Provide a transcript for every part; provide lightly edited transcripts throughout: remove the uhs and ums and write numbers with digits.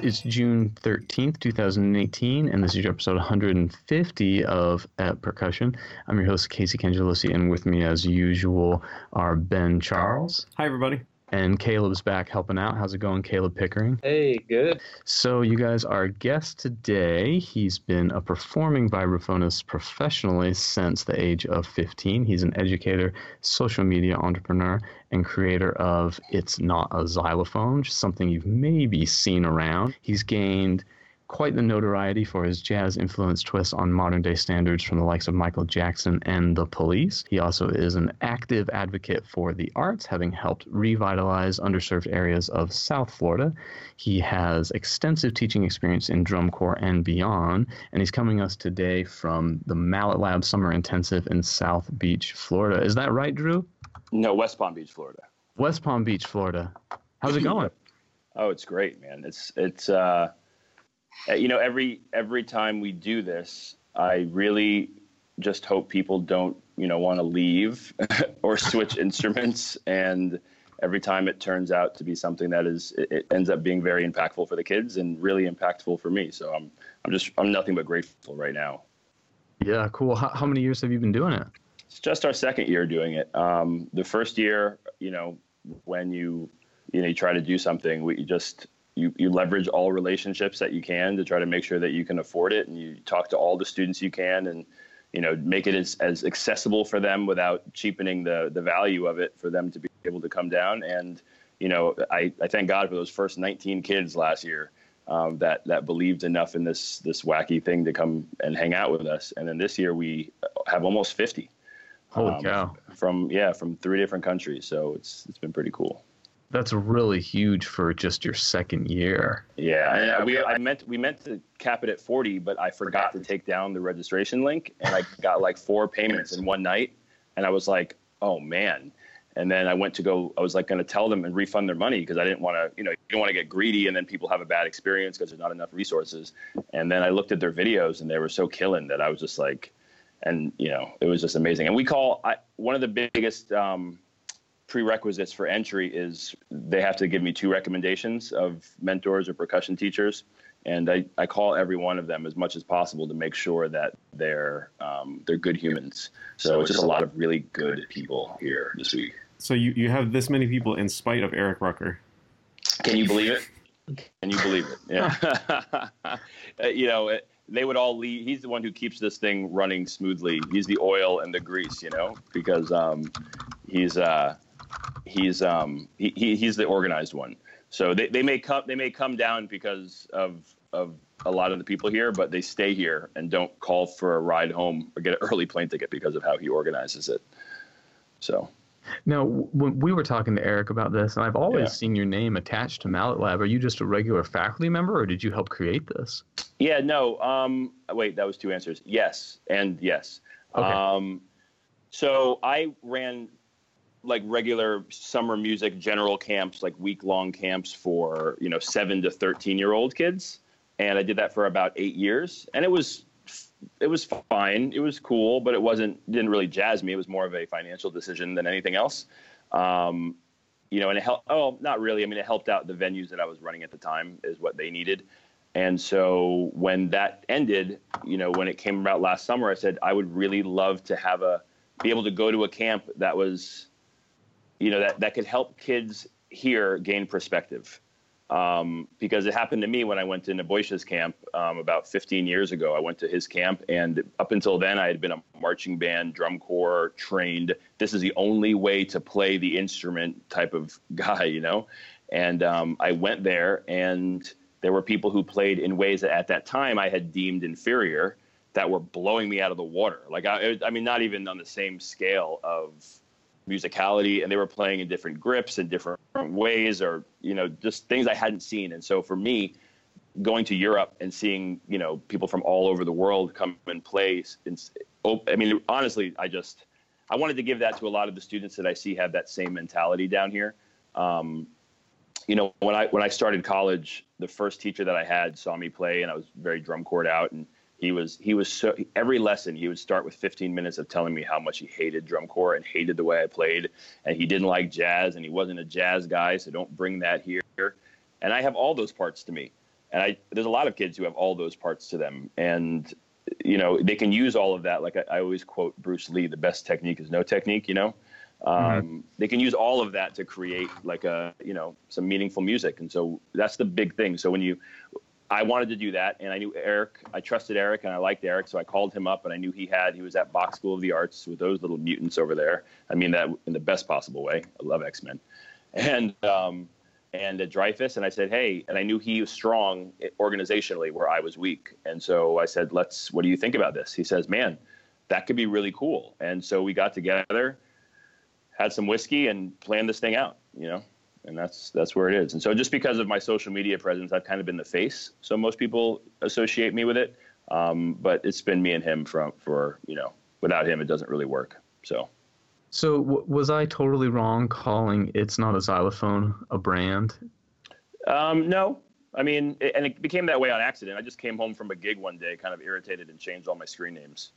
It's June 13th, 2018, and this is your episode 150 of At Percussion. I'm your host, Casey Cangelosi, and with me, as usual, are Ben Charles. Hi, everybody. And Caleb's back helping out. How's it going, Caleb Pickering? Hey, good. So you guys are guests today. He's been a performing vibraphonist professionally since the age of 15. He's an educator, social media entrepreneur, and creator of It's Not a Xylophone, just something you've maybe seen around. He's gained quite the notoriety for his jazz-influenced twist on modern-day standards from the likes of Michael Jackson and The Police. He also is an active advocate for the arts, having helped revitalize underserved areas of South Florida. He has extensive teaching experience in drum corps and beyond, and he's coming us today from the Mallet Lab Summer Intensive in South Beach, Florida. Is that right, Drew? No, West Palm Beach, Florida. West Palm Beach, Florida. How's it going? Oh, it's great, man. It's every time we do this, I really just hope people don't, want to leave or switch instruments. And every time it turns out to be something that it ends up being very impactful for the kids and really impactful for me. So I'm nothing but grateful right now. Yeah, cool. How many years have you been doing it? It's just our second year doing it. The first year, when you try to do something, you leverage all relationships that you can to try to make sure that you can afford it, and you talk to all the students you can, and make it as accessible for them without cheapening the value of it for them to be able to come down. And I thank God for those first 19 kids last year that believed enough in this wacky thing to come and hang out with us. And then this year we have almost 50. Holy cow! From 3 different countries, so it's been pretty cool. That's really huge for just your second year. Yeah, and we meant to cap it at 40, but I forgot to take down the registration link, and I got like 4 payments in one night, and I was like, oh man. And then I was like going to tell them and refund their money because I didn't want to, you don't want to get greedy and then people have a bad experience because there's not enough resources. And then I looked at their videos and they were so killing that I was just like, and it was just amazing. And one of the biggest prerequisites for entry is they have to give me 2 recommendations of mentors or percussion teachers, and I call every one of them as much as possible to make sure that they're good humans. So it's just a lot of really good people here this week. So you have this many people in spite of Eric Rucker. Can you believe it? Can you believe it? Yeah. They would all leave. He's the one who keeps this thing running smoothly. He's the oil and the grease, because he's the organized one. So they may come down because of a lot of the people here, but they stay here and don't call for a ride home or get an early plane ticket because of how he organizes it. So. Now, when we were talking to Eric about this, and I've always seen your name attached to Mallet Lab, are you just a regular faculty member, or did you help create this? Yeah, no. Wait, that was 2 answers. Yes and yes. Okay. So I ran like regular summer music general camps, like week-long camps for 7 to 13-year-old kids, and I did that for about 8 years, and it was fine. It was cool, but didn't really jazz me. It was more of a financial decision than anything else. And it helped. Oh, not really. I mean, it helped out the venues that I was running at the time is what they needed. And so when that ended, when it came about last summer, I said I would really love to be able to go to a camp that was, that could help kids here gain perspective. Because it happened to me when I went to Neboisha's camp about 15 years ago. I went to his camp, and up until then, I had been a marching band, drum corps trained. This is the only way to play the instrument type of guy, And I went there, and there were people who played in ways that at that time I had deemed inferior that were blowing me out of the water. Like, I mean, not even on the same scale of musicality, and they were playing in different grips and different ways, or just things I hadn't seen. And so for me, going to Europe and seeing people from all over the world come and play, I mean, honestly, I wanted to give that to a lot of the students that I see have that same mentality down here. When I started college, the first teacher that I had saw me play, and I was very drum corpsed out, and he was so, every lesson he would start with 15 minutes of telling me how much he hated drum corps and hated the way I played, and he didn't like jazz, and he wasn't a jazz guy, so don't bring that here. And I have all those parts to me. And there's a lot of kids who have all those parts to them, and they can use all of that. Like I always quote Bruce Lee: "The best technique is no technique." They can use all of that to create like some meaningful music, and so that's the big thing. So I wanted to do that, and I knew Eric. I trusted Eric, and I liked Eric, so I called him up, and I knew he was at Bach School of the Arts with those little mutants over there. I mean that in the best possible way. I love X-Men, and at Dreyfus, and I said, hey, and I knew he was strong organizationally where I was weak, and so I said, what do you think about this? He says, man, that could be really cool, and so we got together, had some whiskey, and planned this thing out, and that's where it is. And so just because of my social media presence, I've kind of been the face. So most people associate me with it. But it's been me and him for without him, it doesn't really work. So was I totally wrong calling It's Not a Xylophone a brand? No, I mean, and it became that way on accident. I just came home from a gig one day, kind of irritated, and changed all my screen names.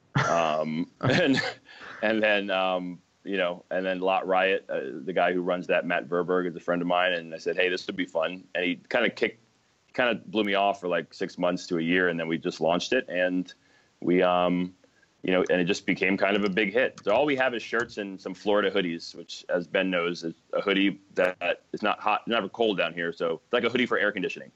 And then Lot Riot, the guy who runs that, Matt Verberg, is a friend of mine. And I said, hey, this would be fun. And he kind of blew me off for like 6 months to a year. And then we just launched it. And we, and it just became kind of a big hit. So all we have is shirts and some Florida hoodies, which, as Ben knows, is a hoodie that is not hot, never cold down here. So it's like a hoodie for air conditioning,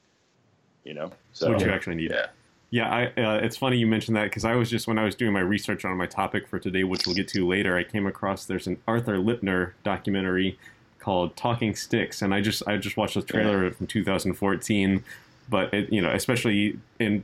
So what you actually need. Yeah. Yeah, it's funny you mentioned that, because when I was doing my research on my topic for today, which we'll get to later, I came across there's an Arthur Lipner documentary called Talking Sticks, and I just watched the trailer from 2014, but especially in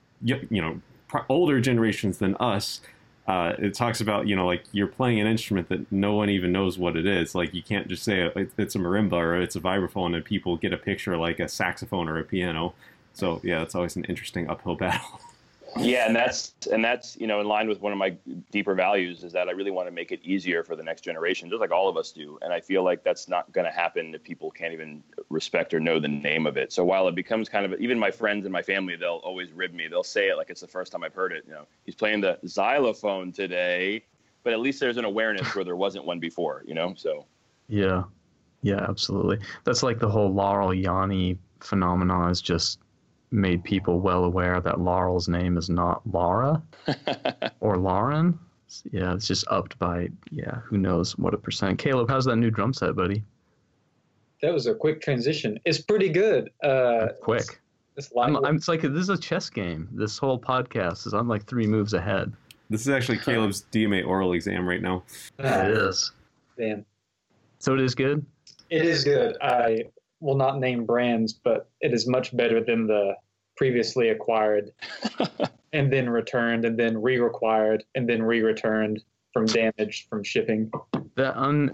older generations than us, it talks about like you're playing an instrument that no one even knows what it is. Like you can't just say it's a marimba or it's a vibraphone and people get a picture like a saxophone or a piano. So yeah, it's always an interesting uphill battle. Yeah, and that's in line with one of my deeper values, is that I really want to make it easier for the next generation, just like all of us do. And I feel like that's not going to happen if people can't even respect or know the name of it. So while it becomes kind of, even my friends and my family, they'll always rib me. They'll say it like it's the first time I've heard it. He's playing the xylophone today, but at least there's an awareness where there wasn't one before. So yeah, absolutely. That's like the whole Laurel Yanni phenomenon is just made people well aware that Laurel's name is not Laura or Lauren. Yeah, it's just upped by, who knows what a percent. Caleb, how's that new drum set, buddy? That was a quick transition. It's pretty good. Quick. It's like, this is a chess game. This whole podcast is, I'm like 3 moves ahead. This is actually Caleb's DMA oral exam right now. It is. Damn. So it is good? It is good. I will not name brands, but it is much better than the previously acquired and then returned and then re-required and then re-returned from damage from shipping. That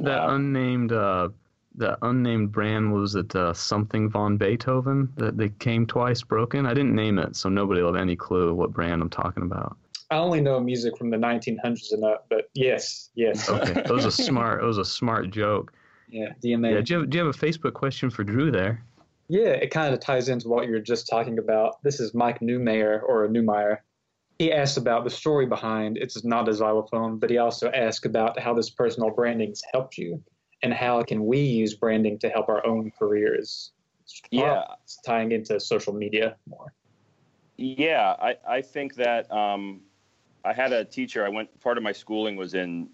unnamed brand, was it something von Beethoven that they came twice broken? I didn't name it, so nobody will have any clue what brand I'm talking about. I only know music from the 1900s and up, but yes. Okay, it was a smart joke. Yeah, DMA. Yeah, do you have a Facebook question for Drew there? Yeah, it kind of ties into what you're just talking about. This is Mike Newmeyer. He asked about the story behind It's Not a Xylophone, but he also asked about how this personal branding has helped you and how can we use branding to help our own careers. It's tying into social media more. Yeah, I think that I had a teacher. Part of my schooling was in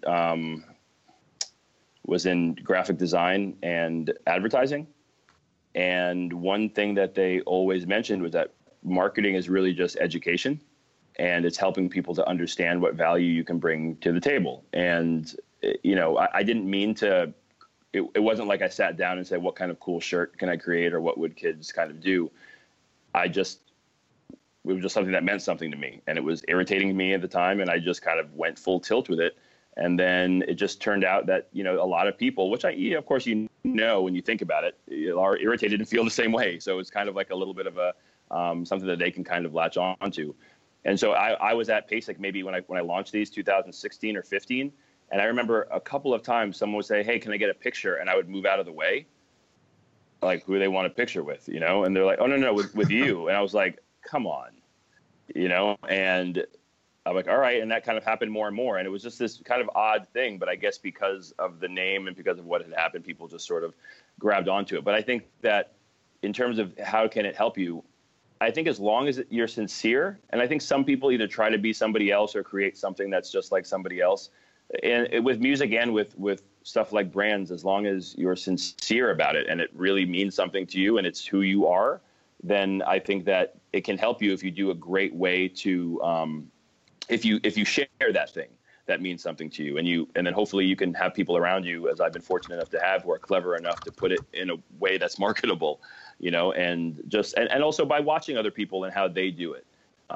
graphic design and advertising. And one thing that they always mentioned was that marketing is really just education, and it's helping people to understand what value you can bring to the table. And, I didn't mean to, it wasn't like I sat down and said, what kind of cool shirt can I create or what would kids kind of do? It was just something that meant something to me, and it was irritating me at the time. And I just kind of went full tilt with it. And then it just turned out that, a lot of people, which of course, when you think about it, are irritated and feel the same way. So it's kind of like a little bit of a something that they can kind of latch on to. And so I was at PASIC maybe when I launched these 2016 or 15. And I remember a couple of times someone would say, hey, can I get a picture? And I would move out of the way, like who they want a picture with, and they're like, oh, no, with you. And I was like, come on, and I'm like, all right. And that kind of happened more and more. And it was just this kind of odd thing. But I guess because of the name and because of what had happened, people just sort of grabbed onto it. But I think that in terms of how can it help you, I think as long as you're sincere, and I think some people either try to be somebody else or create something that's just like somebody else. And with music and with stuff like brands, as long as you're sincere about it and it really means something to you and it's who you are, then I think that it can help you if you do a great way to, if you share that thing that means something to you, and then hopefully you can have people around you, as I've been fortunate enough to have, who are clever enough to put it in a way that's marketable, and also by watching other people and how they do it,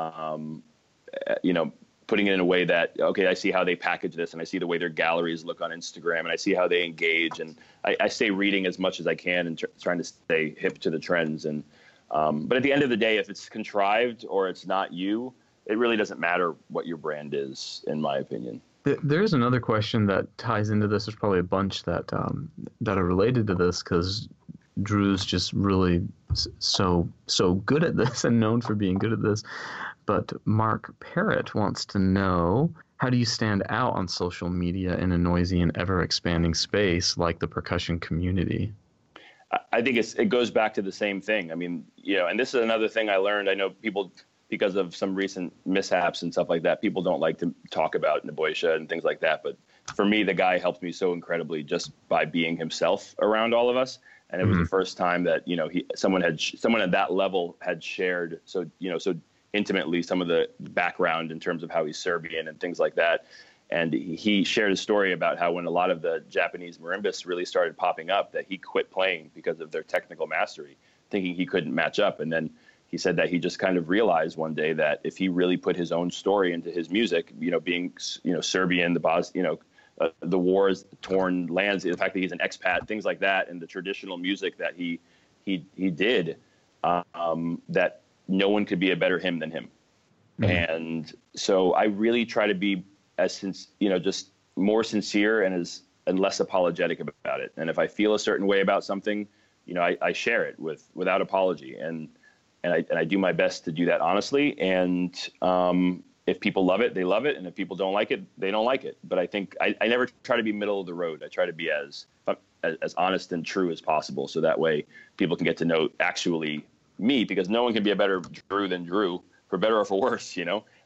putting it in a way that, okay, I see how they package this and I see the way their galleries look on Instagram and I see how they engage, and I stay reading as much as I can and trying to stay hip to the trends. And but at the end of the day, if it's contrived or it's not you, it really doesn't matter what your brand is, in my opinion. There's another question that ties into this. There's probably a bunch that are related to this, because Drew's just really so good at this and known for being good at this. But Mark Parrott wants to know, how do you stand out on social media in a noisy and ever-expanding space like the percussion community? I think it goes back to the same thing. I mean, and this is another thing I learned. I know people, because of some recent mishaps and stuff like that, people don't like to talk about Naboisha and things like that. But for me, the guy helped me so incredibly just by being himself around all of us. And it was the first time that, someone at that level had shared so intimately some of the background in terms of how he's Serbian and things like that. And he shared a story about how when a lot of the Japanese marimbas really started popping up, that he quit playing because of their technical mastery, thinking he couldn't match up. And then he said that he just kind of realized one day that if he really put his own story into his music, being, Serbian, the wars, torn lands, the fact that he's an expat, things like that, and the traditional music that he did, that no one could be a better him than him. And so I really try to be just more sincere and less apologetic about it. And if I feel a certain way about something, I share it without apology. And I do my best to do that honestly. And if people love it, they love it. And if people don't like it, they don't like it. But I think I never try to be middle of the road. I try to be as honest and true as possible. So that way people can get to know actually me, because no one can be a better Drew than Drew, for better or for worse,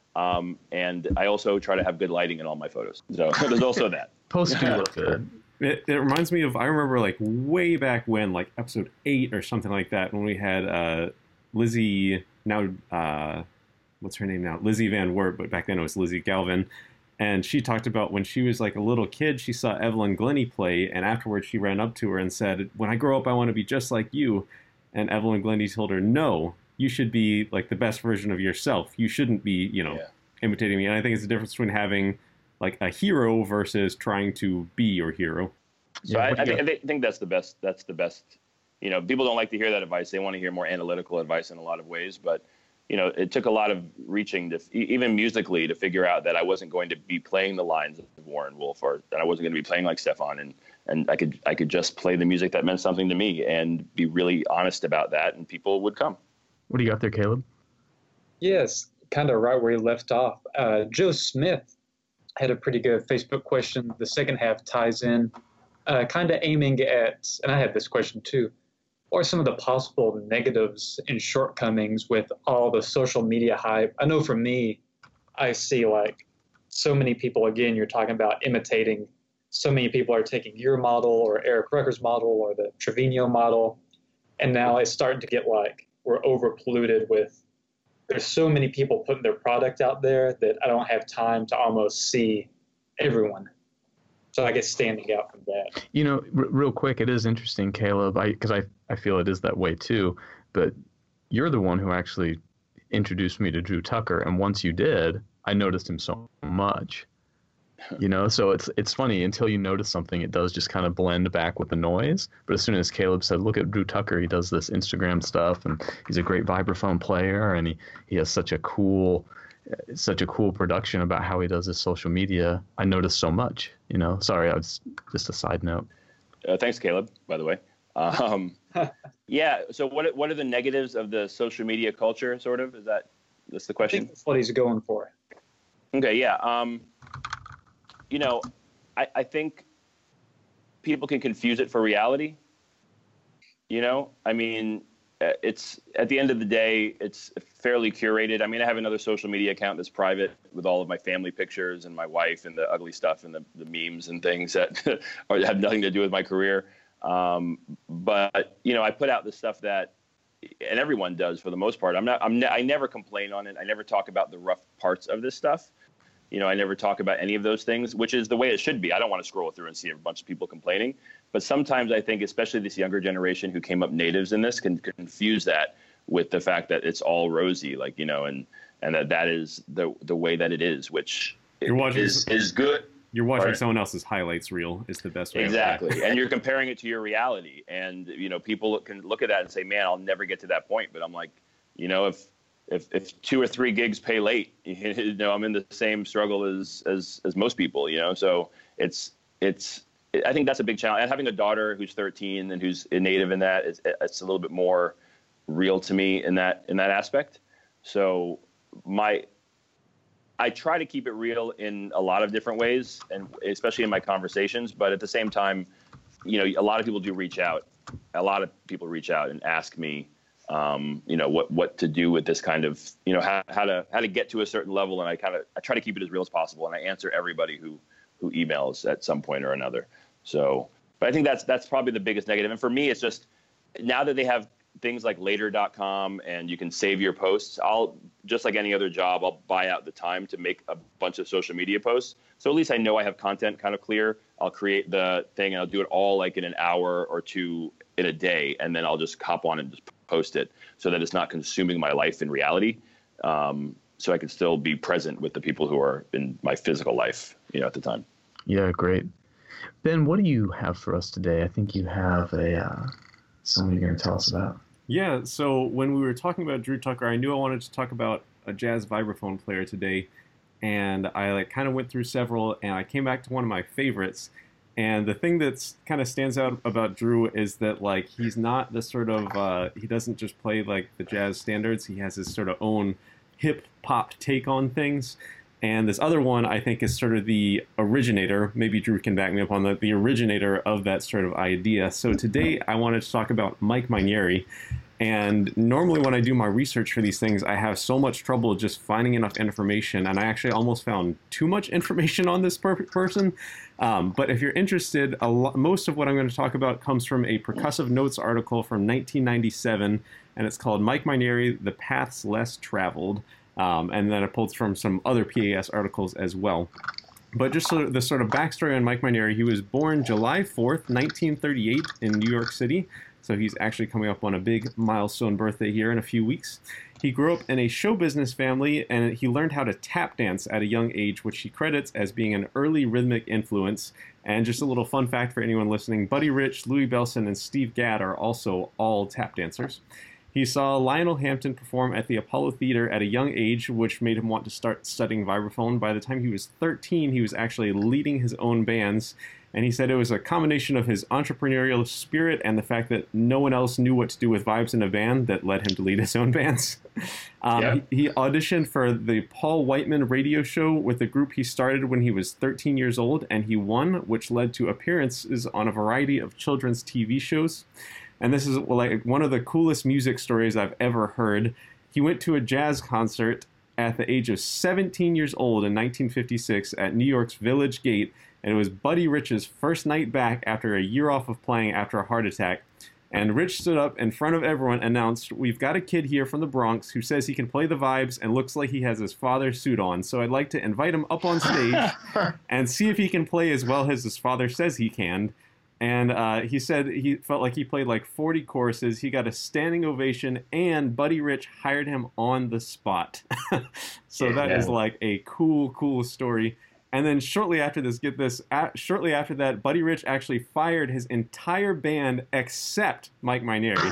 and I also try to have good lighting in all my photos. So there's also that. Posts do look good. It reminds me of, I remember like way back when, like episode 8 or something like that, when we had Lizzie, now what's her name now? Lizzie Van Wert, but back then it was Lizzie Galvin. And she talked about when she was like a little kid, she saw Evelyn Glennie play, and afterwards she ran up to her and said, "When I grow up, I want to be just like you." And Evelyn Glennie told her, "No, you should be like the best version of yourself. You shouldn't be, imitating me." And I think it's the difference between having like a hero versus trying to be your hero. So I think that's the best. That's the best. People don't like to hear that advice. They want to hear more analytical advice in a lot of ways. But, it took a lot of reaching to even musically to figure out that I wasn't going to be playing the lines of Warren Wolf, or that I wasn't going to be playing like Stefan. And I could just play the music that meant something to me and be really honest about that, and people would come. What do you got there, Caleb? Yes, kind of right where you left off. Joe Smith had a pretty good Facebook question. The second half ties in, kind of aiming at, and I have this question too, what are some of the possible negatives and shortcomings with all the social media hype? I know for me, I see like so many people, again, you're talking about imitating. So many people are taking your model or Eric Rucker's model or the Trevino model. And now it's starting to get like, we're over polluted with, there's so many people putting their product out there that I don't have time to almost see everyone. So I guess standing out from that. Real quick, it is interesting, Caleb, because I feel it is that way too. But you're the one who actually introduced me to Drew Tucker. And once you did, I noticed him so much. So it's funny, until you notice something, it does just kind of blend back with the noise. But as soon as Caleb said, "Look at Drew Tucker, he does this Instagram stuff, and he's a great vibraphone player, and he has such a cool production about how he does his social media," I noticed so much. Sorry, I was just a side note. Thanks, Caleb, by the way. Yeah. So what are the negatives of the social media culture? Sort of, that's the question? I think that's what he's going for. Okay. Yeah. I think people can confuse it for reality. I mean, it's at the end of the day, it's fairly curated. I mean, I have another social media account that's private with all of my family pictures and my wife and the ugly stuff and the memes and things that have nothing to do with my career. But I put out the stuff that, and everyone does for the most part. I never complain on it. I never talk about the rough parts of this stuff. I never talk about any of those things, which is the way it should be. I don't want to scroll through and see a bunch of people complaining. But sometimes I think, especially this younger generation who came up natives in this, can confuse that with the fact that it's all rosy, and that is the way that it is, which is good. You're watching someone else's highlights reel is the best way. Exactly. And you're comparing it to your reality. And, people can look at that and say, man, I'll never get to that point. But I'm like, if 2 or 3 gigs pay late, I'm in the same struggle as most people, So I think that's a big challenge. And having a daughter who's 13 and who's a native in that, it's a little bit more real to me in that aspect. So I try to keep it real in a lot of different ways, and especially in my conversations. But at the same time, a lot of people do reach out. A lot of people reach out and ask me, what to do with this kind of, how to get to a certain level. And I try to keep it as real as possible. And I answer everybody who emails at some point or another. So, but I think that's probably the biggest negative. And for me, it's just now that they have things like later.com and you can save your posts, I'll, just like any other job, I'll buy out the time to make a bunch of social media posts. So at least I know I have content kind of clear. I'll create the thing and I'll do it all like in an hour or 2 in a day. And then I'll just hop on and just post it so that it's not consuming my life in reality. So I can still be present with the people who are in my physical life, at the time. Yeah, great. Ben, what do you have for us today? I think you have someone you're going to tell us about. Yeah, so when we were talking about Drew Tucker, I knew I wanted to talk about a jazz vibraphone player today, and I kind of went through several, and I came back to one of my favorites. And the thing that's kind of stands out about Drew is that he's not the sort of he doesn't just play like the jazz standards. He has his sort of own hip hop take on things. And this other one, I think, is sort of the originator. Maybe Drew can back me up on the originator of that sort of idea. So today I wanted to talk about Mike Mainieri. And normally when I do my research for these things, I have so much trouble just finding enough information. And I actually almost found too much information on this person. But if you're interested, most of what I'm going to talk about comes from a Percussive Notes article from 1997. And it's called Mike Mainieri, The Paths Less Traveled. And then it pulled from some other PAS articles as well. But just the sort of backstory on Mike Mainieri, he was born July 4th, 1938 in New York City. So he's actually coming up on a big milestone birthday here in a few weeks. He grew up in a show business family, and he learned how to tap dance at a young age, which he credits as being an early rhythmic influence. And just a little fun fact for anyone listening, Buddy Rich, Louis Bellson, and Steve Gadd are also all tap dancers. He saw Lionel Hampton perform at the Apollo Theater at a young age, which made him want to start studying vibraphone. By the time he was 13, he was actually leading his own bands. And he said it was a combination of his entrepreneurial spirit and the fact that no one else knew what to do with vibes in a band that led him to lead his own bands. He auditioned for the Paul Whiteman radio show with the group he started when he was 13 years old, and he won, which led to appearances on a variety of children's TV shows. And this is one of the coolest music stories I've ever heard. He went to a jazz concert at the age of 17 years old in 1956 at New York's Village Gate, and it was Buddy Rich's first night back after a year off of playing after a heart attack. And Rich stood up in front of everyone, announced, "We've got a kid here from the Bronx who says he can play the vibes and looks like he has his father's suit on. So I'd like to invite him up on stage and see if he can play as well as his father says he can." And he said he felt like he played like 40 choruses. He got a standing ovation, and Buddy Rich hired him on the spot. So that is like a cool story. And then shortly after this, shortly after that, Buddy Rich actually fired his entire band except Mike Mainieri.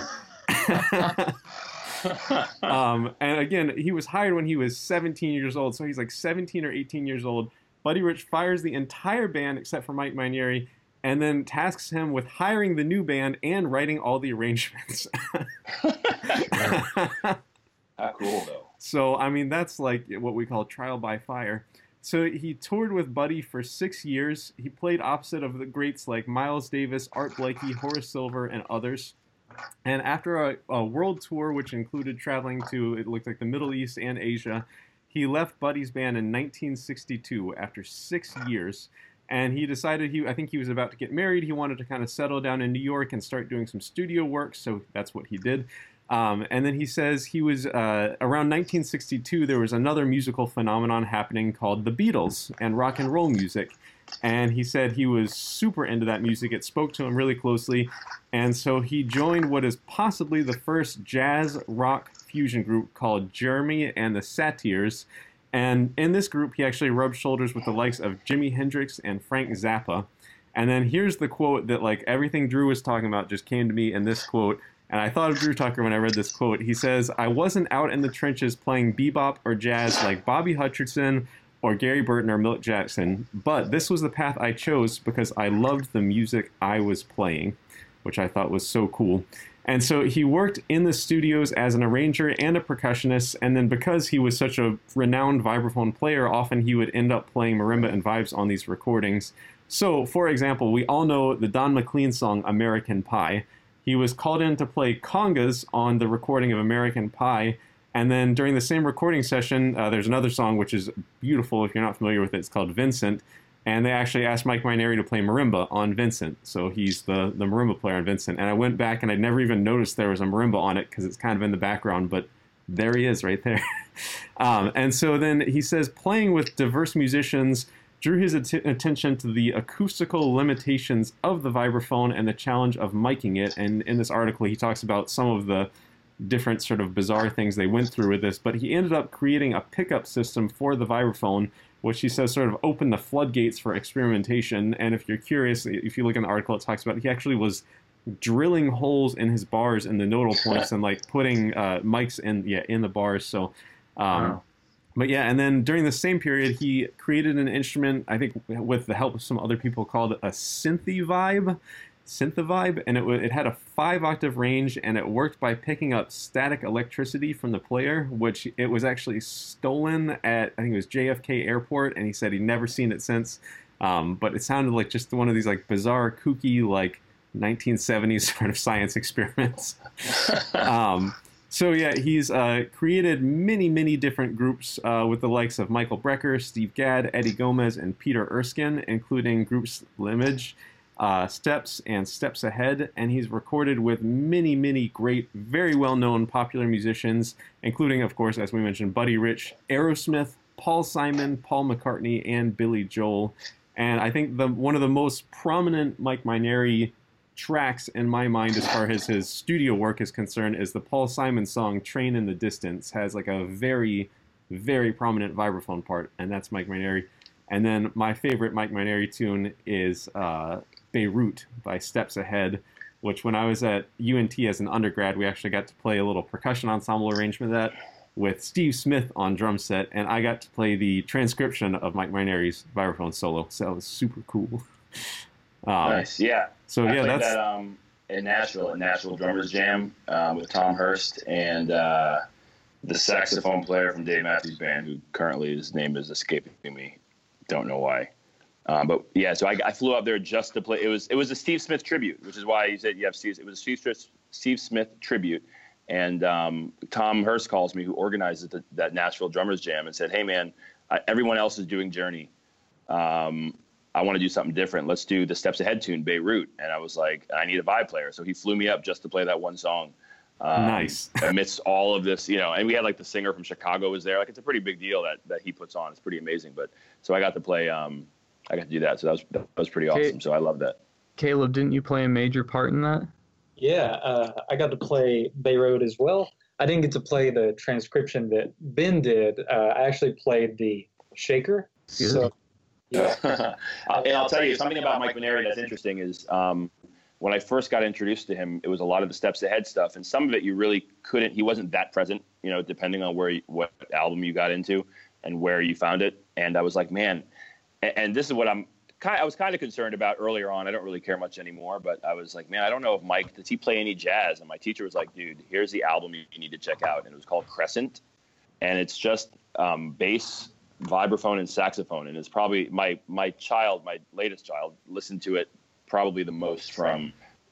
And again, he was hired when he was 17 years old. So he's like 17 or 18 years old. Buddy Rich fires the entire band except for Mike Mainieri, and then tasks him with hiring the new band and writing all the arrangements. How cool, though. So, I mean, that's like what we call trial by fire. So he toured with Buddy for 6 years. He played opposite of the greats like Miles Davis, Art Blakey, Horace Silver, and others. And after a world tour, which included traveling to, it looked like the Middle East and Asia, he left Buddy's band in 1962 after 6 years. And he decided I think he was about to get married. He wanted to kind of settle down in New York and start doing some studio work. So that's what he did. And then he says he was around 1962, there was another musical phenomenon happening called the Beatles and rock and roll music. And he said he was super into that music. It spoke to him really closely. And so he joined what is possibly the first jazz rock fusion group called Jeremy and the Satyrs. And in this group, he actually rubbed shoulders with the likes of Jimi Hendrix and Frank Zappa. And then here's the quote that, like, everything Drew was talking about just came to me in this quote. And I thought of Drew Tucker when I read this quote. He says, "I wasn't out in the trenches playing bebop or jazz like Bobby Hutcherson or Gary Burton or Milt Jackson, but this was the path I chose because I loved the music I was playing," which I thought was so cool. And so he worked in the studios as an arranger and a percussionist, and then because he was such a renowned vibraphone player, often he would end up playing marimba and vibes on these recordings. So, for example, we all know the Don McLean song American Pie. He was called in to play congas on the recording of American Pie, and then during the same recording session, there's another song which is beautiful if you're not familiar with it. It's called Vincent, and they actually asked Mike Mainieri to play marimba on Vincent, so he's the marimba player on Vincent. And I went back and I never even noticed there was a marimba on it because it's kind of in the background, but there he is right there. And so then he says playing with diverse musicians drew his attention to the acoustical limitations of the vibraphone and the challenge of miking it. And in this article, he talks about some of the different sort of bizarre things they went through with this, but he ended up creating a pickup system for the vibraphone, which he says sort of opened the floodgates for experimentation. And if you're curious, if you look in the article, it talks about he actually was drilling holes in his bars in the nodal points and like putting mics in the bars. So, Wow. But yeah, and then during the same period, he created an instrument, I think with the help of some other people, called a Synthivibe, and it had a 5-octave range, and it worked by picking up static electricity from the player, which it was actually stolen at, I think it was JFK Airport, and he said he'd never seen it since. But it sounded like just one of these like bizarre, kooky, like 1970s sort of science experiments. So yeah, he's created many, many different groups with the likes of Michael Brecker, Steve Gadd, Eddie Gomez, and Peter Erskine, including groups Limage, Steps, and Steps Ahead. And he's recorded with many, many great, very well-known popular musicians, including, of course, as we mentioned, Buddy Rich, Aerosmith, Paul Simon, Paul McCartney, and Billy Joel. And I think one of the most prominent Mike Mainieri tracks in my mind as far as his studio work is concerned is the Paul Simon song Train in the Distance. Has like a very, very prominent vibraphone part, and that's Mike Mainieri. And then my favorite Mike Mainieri tune is Beirut by Steps Ahead, which when I was at UNT as an undergrad, we actually got to play a little percussion ensemble arrangement of that with Steve Smith on drum set, and I got to play the transcription of Mike Mainieri's vibraphone solo, so it was super cool. Nice, yeah. So I yeah, played that's that in Nashville, at Nashville Drummers Jam with Tom Hurst and the saxophone player from Dave Matthews Band, who currently his name is escaping me. Don't know why. But yeah, so I flew up there just to play. It was a Steve Smith tribute, which is why you said you have Steve. It was a Steve Smith tribute. And Tom Hurst calls me, who organized that Nashville Drummers Jam, and said, "Hey man, everyone else is doing Journey. I want to do something different. Let's do the Steps Ahead tune, Beirut." And I was like, I need a vibe player. So he flew me up just to play that one song. Nice. Amidst all of this, and we had like the singer from Chicago was there. Like it's a pretty big deal that he puts on. It's pretty amazing. But so I got to play, I got to do that. So that was pretty awesome. So I love that. Caleb, didn't you play a major part in that? Yeah, I got to play Beirut as well. I didn't get to play the transcription that Ben did. I actually played the shaker. Good. So, yeah. And I'll tell you something about Mike Mainieri that's interesting is when I first got introduced to him, it was a lot of the Steps Ahead stuff, and some of it you really couldn't. He wasn't that present, depending on what album you got into and where you found it. And I was like, man, and this is what I was kind of concerned about earlier on. I don't really care much anymore, but I was like, man, I don't know if Mike, does he play any jazz? And my teacher was like, dude, here's the album you need to check out. And it was called Crescent. And it's just bass, vibraphone, and saxophone. And it's probably my latest child, listened to it probably the most from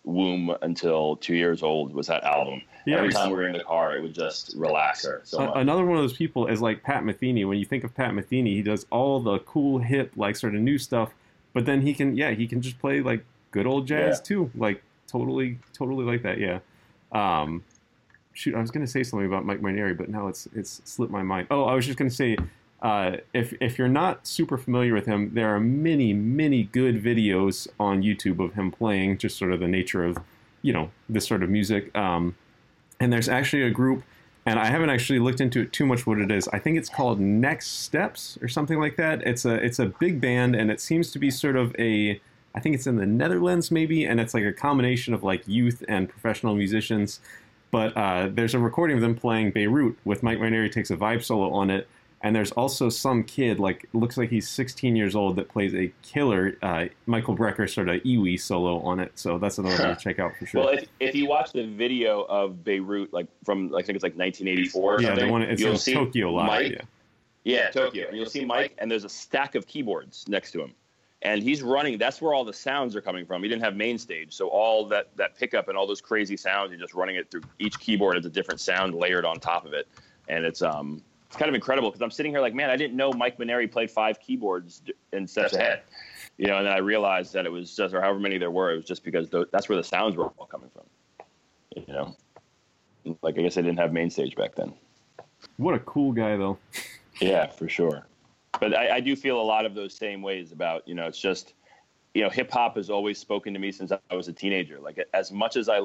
womb until 2 years old was that album. Yeah. Every time we were in the car, it would just relax her so much. Another one of those people is like Pat Metheny. When you think of Pat Metheny, he does all the cool, hip, like sort of new stuff, but then he can just play like good old jazz too, like totally like that. Yeah. Shoot, I was going to say something about Mike Mainieri, but now it's slipped my mind. Oh, I was just going to say, if you're not super familiar with him, there are many good videos on YouTube of him playing, just sort of the nature of, this sort of music. And there's actually a group, and I haven't actually looked into it too much what it is. I think it's called Next Steps or something like that. It's a big band, and it seems to be sort of I think it's in the Netherlands maybe, and it's like a combination of like youth and professional musicians. But there's a recording of them playing Beirut with Mike Mainieri takes a vibe solo on it. And there's also some kid, like, looks like he's 16 years old, that plays a killer Michael Brecker sort of Iwi solo on it. So that's another one to check out for sure. Well, if you watch the video of Beirut, like from, I think it's like 1984 or something. Yeah, the one, it's you'll in see Tokyo Live. Mike, yeah, Tokyo. And you'll see Mike, and there's a stack of keyboards next to him. And he's running, that's where all the sounds are coming from. He didn't have main stage, so all that pickup and all those crazy sounds, you're just running it through each keyboard as a different sound layered on top of it. And it's kind of incredible because I'm sitting here like, man, I didn't know Mike Mainieri played 5 keyboards in Steps Ahead. And then I realized that it was just, or however many there were, it was just because that's where the sounds were all coming from. Like, I guess I didn't have main stage back then. What a cool guy, though. Yeah, for sure. But I do feel a lot of those same ways about, it's just, hip hop has always spoken to me since I was a teenager. Like, as much as I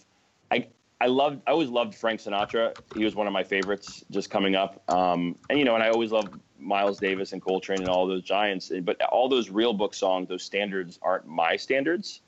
always loved Frank Sinatra. He was one of my favorites just coming up. And I always loved Miles Davis and Coltrane and all those giants. But all those real book songs, those standards aren't my standards,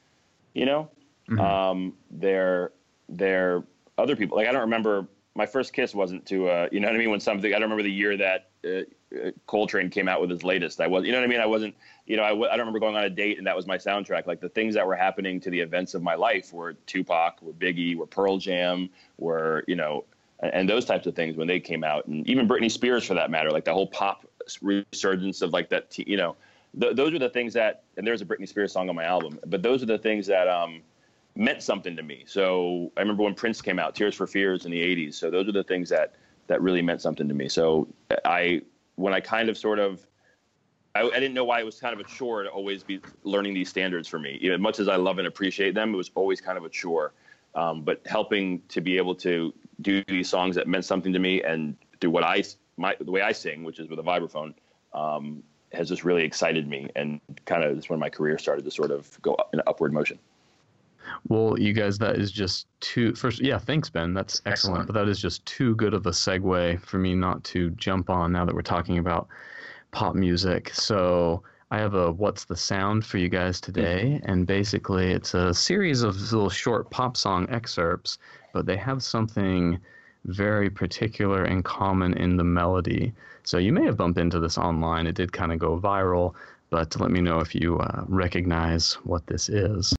Mm-hmm. They're other people. Like, I don't remember, my first kiss wasn't to, I don't remember the year that Coltrane came out with his latest. I wasn't, I wasn't, I don't remember going on a date and that was my soundtrack. Like, the things that were happening to the events of my life were Tupac, were Biggie, were Pearl Jam, were, and those types of things when they came out. And even Britney Spears, for that matter, like the whole pop resurgence of like that, those are the things that, and there's a Britney Spears song on my album, but those are the things that meant something to me. So I remember when Prince came out, Tears for Fears in the 80s. So those are the things that really meant something to me. So when I kind of sort of, I didn't know why it was kind of a chore to always be learning these standards for me. As much as I love and appreciate them, it was always kind of a chore. But helping to be able to do these songs that meant something to me and do the way I sing, which is with a vibraphone, has just really excited me. And kind of that's when my career started to sort of go in an upward motion. Well, you guys, that is just thanks, Ben. That's excellent. But that is just too good of a segue for me not to jump on now that we're talking about pop music. So I have a What's the Sound for you guys today. And basically it's a series of little short pop song excerpts, but they have something very particular and common in the melody. So you may have bumped into this online. It did kind of go viral, but let me know if you recognize what this is.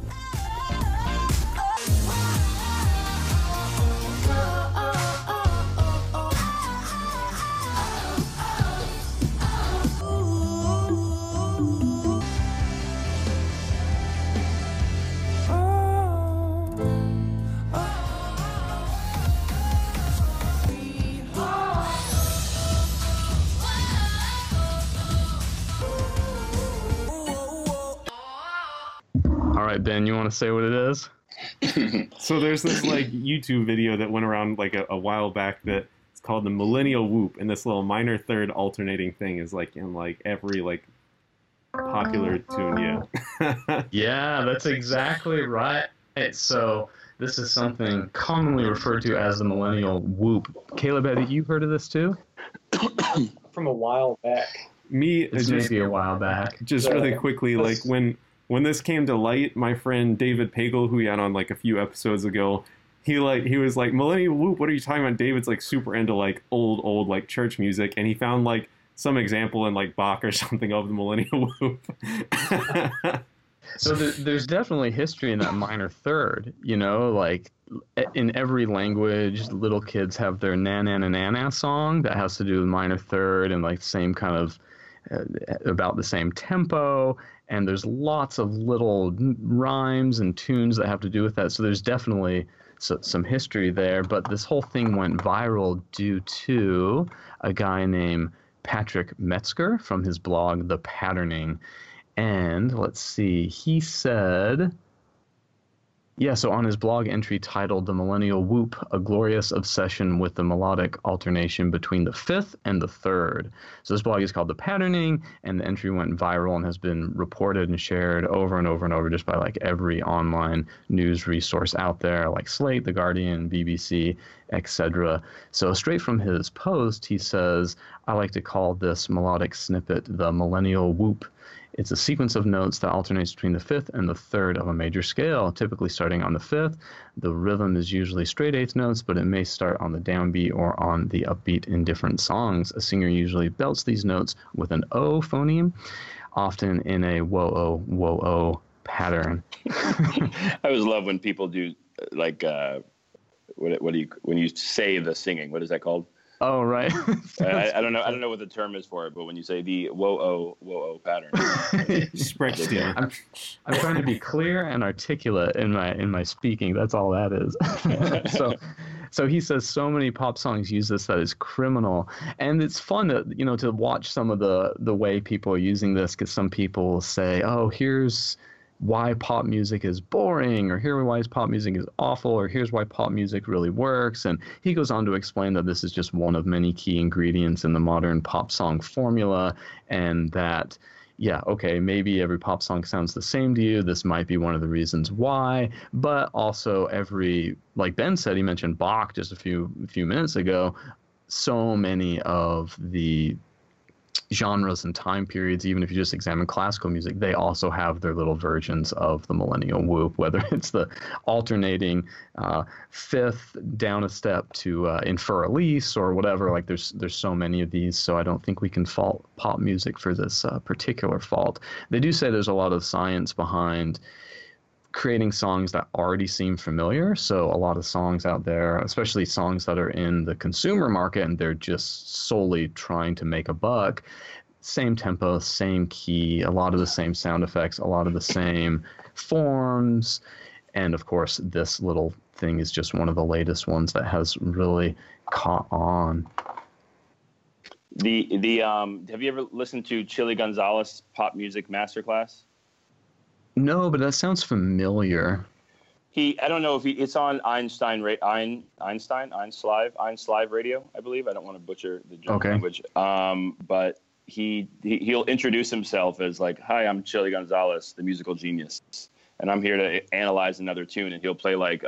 All right, Ben, you want to say what it is? So there's this like YouTube video that went around like a while back that it's called the Millennial Whoop, and this little minor third alternating thing is like in like every like popular tune. Yeah, that's exactly right. So this is something commonly referred to as the Millennial Whoop. Caleb, have you heard of this too? From a while back. It's maybe a while back. Just really quickly, like when this came to light, my friend David Pagel, who we had on like a few episodes ago, he was like, Millennial Whoop, what are you talking about? David's like super into like old like church music, and he found like some example in like Bach or something of the Millennial Whoop. So there's definitely history in that minor third, like in every language, little kids have their na na na na na song that has to do with minor third and like same kind of about the same tempo. and there's lots of little rhymes and tunes that have to do with that. So there's definitely some history there, but this whole thing went viral due to a guy named Patrick Metzger from his blog, The Patterning. And let's see, he said, yeah, so on his blog entry titled The Millennial Whoop, a glorious obsession with the melodic alternation between the fifth and the third. So this blog is called The Patterning, and the entry went viral and has been reported and shared over and over and over just by like every online news resource out there, like Slate, The Guardian, BBC, etc. So straight from his post, he says, I like to call this melodic snippet the Millennial Whoop. It's a sequence of notes that alternates between the fifth and the third of a major scale, typically starting on the fifth. The rhythm is usually straight eighth notes, but it may start on the downbeat or on the upbeat in different songs. A singer usually belts these notes with an O phoneme, often in a whoa-oh pattern. I always love when people do like what do you when you say the singing? What is that called? Oh, right. I don't know what the term is for it, but when you say the whoa-oh pattern. Spread stealing. I'm trying to be clear and articulate in my speaking. That's all that is. So he says so many pop songs use this that is criminal. And it's fun to watch some of the way people are using this, because some people will say, oh, here's why pop music is boring, or here's why pop music is awful, or here's why pop music really works. And he goes on to explain that this is just one of many key ingredients in the modern pop song formula, and that, yeah, okay, maybe every pop song sounds the same to you. This might be one of the reasons why, but also like Ben said, he mentioned Bach just a few minutes ago, so many of the genres and time periods, even if you just examine classical music, they also have their little versions of the millennial whoop, whether it's the alternating fifth down a step to infer Elise or whatever. Like there's so many of these, so I don't think we can fault pop music for this particular fault. They do say there's a lot of science behind creating songs that already seem familiar. So a lot of songs out there, especially songs that are in the consumer market and they're just solely trying to make a buck, same tempo, same key, a lot of the same sound effects, a lot of the same forms. And of course, this little thing is just one of the latest ones that has really caught on. Have you ever listened to Chili Gonzalez Pop Music Masterclass? No, but that sounds familiar. I don't know if it's on Einstein Radio, I believe. I don't want to butcher the German language. But he'll introduce himself as like, hi, I'm Chili Gonzalez, the musical genius, and I'm here to analyze another tune. And he'll play like,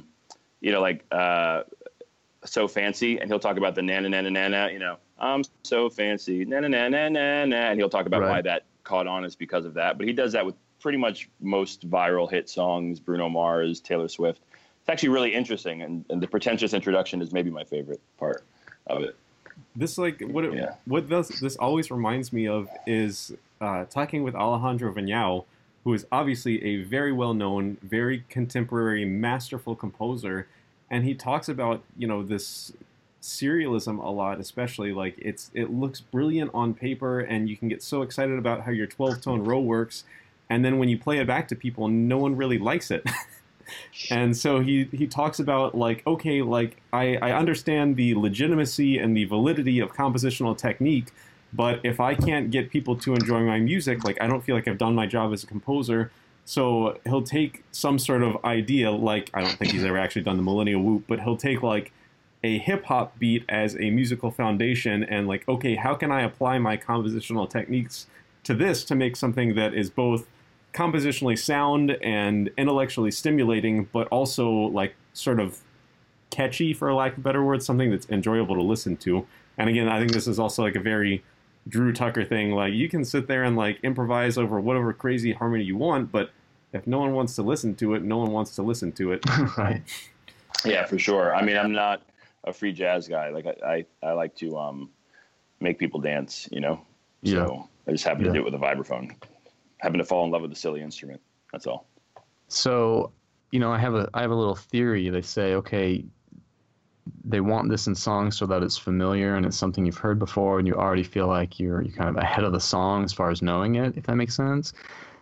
So Fancy, and he'll talk about the na na na na na, I'm so fancy, na na na na na na, and he'll talk about why that caught on is because of that. But he does that with pretty much most viral hit songs, Bruno Mars, Taylor Swift. It's actually really interesting, and the pretentious introduction is maybe my favorite part of it. This this always reminds me of is talking with Alejandro Viñao, who is obviously a very well-known, very contemporary, masterful composer, and he talks about this serialism a lot, especially like it looks brilliant on paper, and you can get so excited about how your 12-tone row works. And then when you play it back to people, no one really likes it. And so he talks about like, okay, like I understand the legitimacy and the validity of compositional technique, but if I can't get people to enjoy my music, like I don't feel like I've done my job as a composer. So he'll take some sort of idea, like I don't think he's ever actually done the millennial whoop, but he'll take like a hip hop beat as a musical foundation and like, okay, how can I apply my compositional techniques to this to make something that is both compositionally sound and intellectually stimulating, but also like sort of catchy, for lack of a better word, something that's enjoyable to listen to. And again, I think this is also like a very Drew Tucker thing. Like you can sit there and like improvise over whatever crazy harmony you want, but if no one wants to listen to it, no one wants to listen to it. Right. Yeah, for sure. I mean, I'm not a free jazz guy. Like I like to make people dance, Yeah. So I just happen to do it with a vibraphone. Happen to fall in love with a silly instrument. That's all. So, I have a little theory. They say, okay, they want this in songs so that it's familiar and it's something you've heard before, and you already feel like you're kind of ahead of the song as far as knowing it, if that makes sense.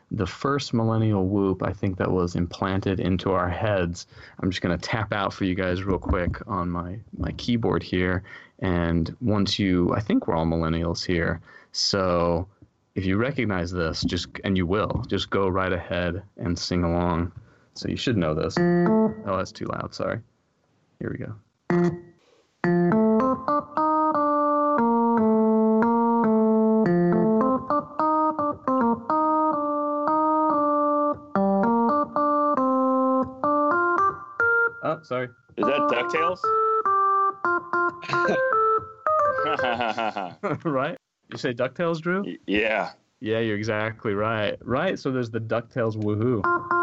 the first millennial whoop, I think that was implanted into our heads. I'm just going to tap out for you guys real quick on my keyboard here. And I think we're all millennials here. So if you recognize this, and you will, just go right ahead and sing along. So you should know this. Oh, that's too loud. Sorry. Here we go. Oh, sorry. Is that DuckTales? Right? You say DuckTales, Drew? Yeah. Yeah, you're exactly right. Right, so there's the DuckTales woohoo.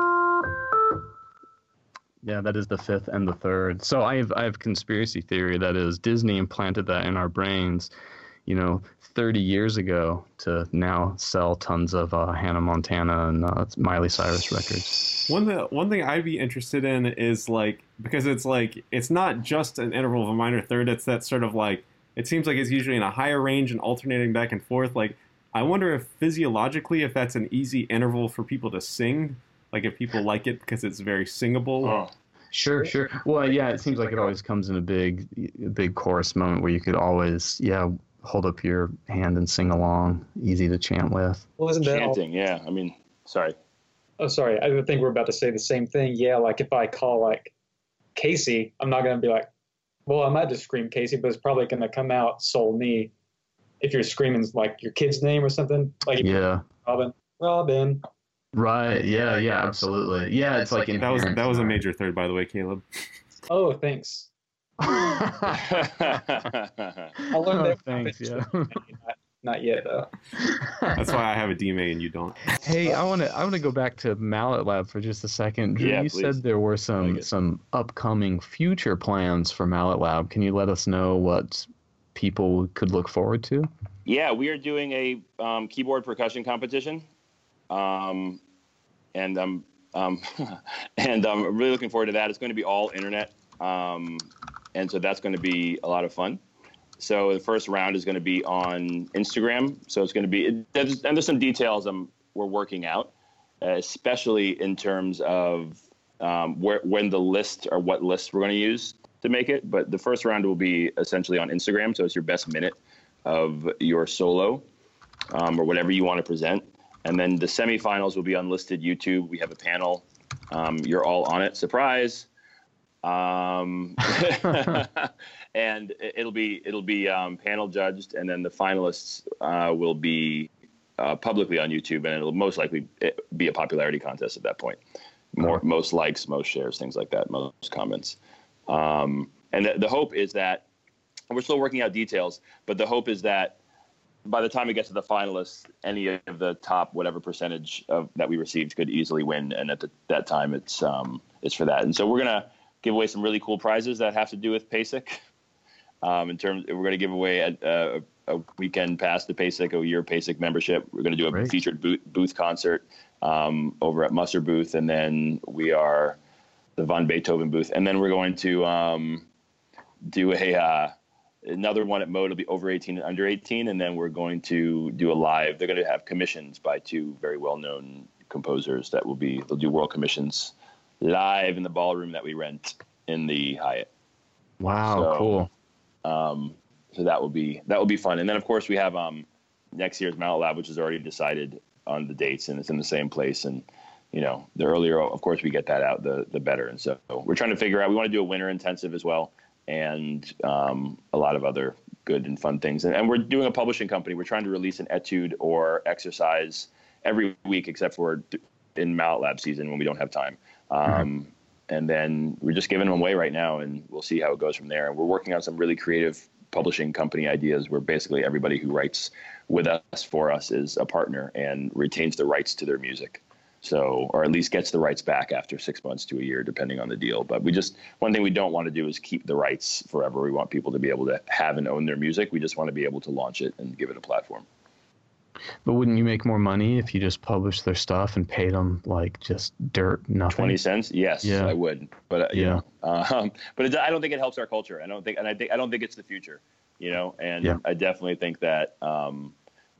Yeah, that is the fifth and the third. So I have conspiracy theory that is Disney implanted that in our brains, 30 years ago to now sell tons of Hannah Montana and Miley Cyrus records. One thing I'd be interested in is because it's not just an interval of a minor third. It's that sort of it seems like it's usually in a higher range and alternating back and forth. I wonder if physiologically if that's an easy interval for people to sing. If people like it because it's very singable. Oh. Sure. Well, yeah, it seems like it always comes in a big chorus moment where you could always, hold up your hand and sing along, easy to chant with. Well, isn't that chanting? Yeah, I mean, sorry. Oh, sorry. I think we're about to say the same thing. Yeah, if I call Casey, I'm not gonna be well, I might just scream Casey, but it's probably gonna come out Soul Me. If you're screaming your kid's name or something, Robin. Right. Yeah. Absolutely. Yeah. It's that was a major third, by the way, Caleb. Oh, thanks. I learned that. Thanks. Yeah. Not yet though. That's why I have a DMA and you don't. Hey, I want to go back to Mallet Lab for just a second. Drew, you said there were some upcoming future plans for Mallet Lab. Can you let us know what people could look forward to? Yeah, we are doing a keyboard percussion competition. And I'm really looking forward to that. It's going to be all internet. And so that's going to be a lot of fun. So the first round is going to be on Instagram. So it's going to be, there's some details we're working out, especially in terms of when the list or what lists we're going to use to make it. But the first round will be essentially on Instagram. So it's your best minute of your solo or whatever you want to present. And then the semifinals will be on listed YouTube. We have a panel. You're all on it. Surprise. And it'll be panel judged, and then the finalists will be publicly on YouTube, and it'll most likely be a popularity contest at that point. Most likes, most shares, things like that, most comments. And the hope is that we're still working out details, but the hope is that by the time it gets to the finalists, any of the top whatever percentage that we received could easily win, and at that time it's for that. And so we're gonna give away some really cool prizes that have to do with PASIC. We're going to give away a weekend pass to PASIC, a year PASIC membership. We're going to do a featured booth concert over at Musser booth, and then we are the Von Beethoven booth, and then we're going to do another one at Mode. It'll be over 18 and under 18, and then we're going to do a live. They're going to have commissions by two very well-known composers they'll do world commissions live in the ballroom that we rent in the Hyatt. Wow, cool. So that will be fun. And then of course we have next year's Mallet Lab, which is already decided on the dates, and it's in the same place. And the earlier, of course, we get that out, the better. And so we're trying to figure out. We want to do a winter intensive as well, and a lot of other good and fun things. And we're doing a publishing company. We're trying to release an etude or exercise every week, except for in Mallet Lab season when we don't have time. And then we're just giving them away right now, and we'll see how it goes from there. And we're working on some really creative publishing company ideas where basically everybody who writes with us for us is a partner and retains the rights to their music. So, or at least gets the rights back after 6 months to a year, depending on the deal. But one thing we don't want to do is keep the rights forever. We want people to be able to have and own their music. We just want to be able to launch it and give it a platform. But wouldn't you make more money if you just published their stuff and paid them just dirt, nothing? 20 cents? Yes, yeah. I would. But but I don't think it helps our culture. I don't think it's the future. And I definitely think that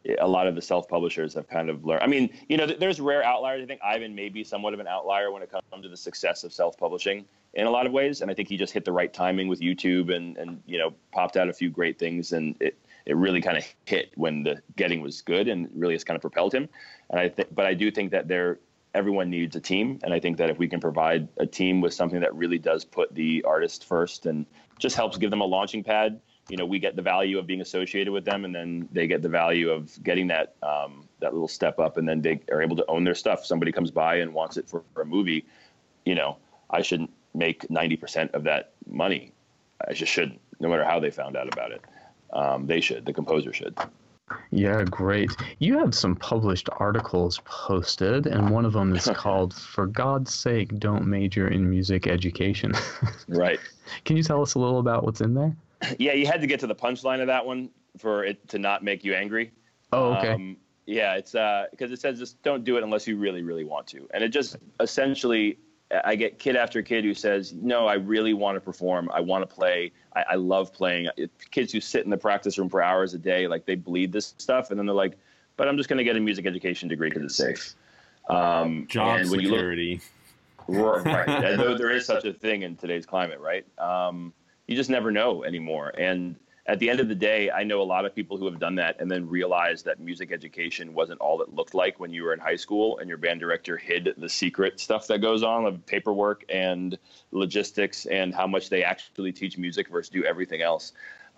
a lot of the self-publishers have kind of learned. I mean, you know, there's rare outliers. I think Ivan may be somewhat of an outlier when it comes to the success of self-publishing in a lot of ways. And I think he just hit the right timing with YouTube and you know, popped out a few great things. And it really kind of hit when the getting was good, and really has kind of propelled him. And but I do think that everyone needs a team. And I think that if we can provide a team with something that really does put the artist first and just helps give them a launching pad, you know, we get the value of being associated with them, and then they get the value of getting that little step up, and then they are able to own their stuff. If somebody comes by and wants it for a movie, you know, I shouldn't make 90% of that money. I just shouldn't, no matter how they found out about it. They should, the composer should. Yeah, great. You have some published articles posted, and one of them is called "For God's Sake, Don't Major in Music Education." Right. Can you tell us a little about what's in there? Yeah, you had to get to the punchline of that one for it to not make you angry. Oh, okay. Yeah, it's because it says just don't do it unless you really, really want to. And it just essentially, I get kid after kid who says, no, I really want to perform. I want to play. I love playing. Kids who sit in the practice room for hours a day, like they bleed this stuff. And then they're like, but I'm just going to get a music education degree because it's safe. Job security. Right. And though there is such a thing in today's climate, right? You just never know anymore. And at the end of the day, I know a lot of people who have done that and then realized that music education wasn't all it looked like when you were in high school and your band director hid the secret stuff that goes on, like paperwork and logistics and how much they actually teach music versus do everything else.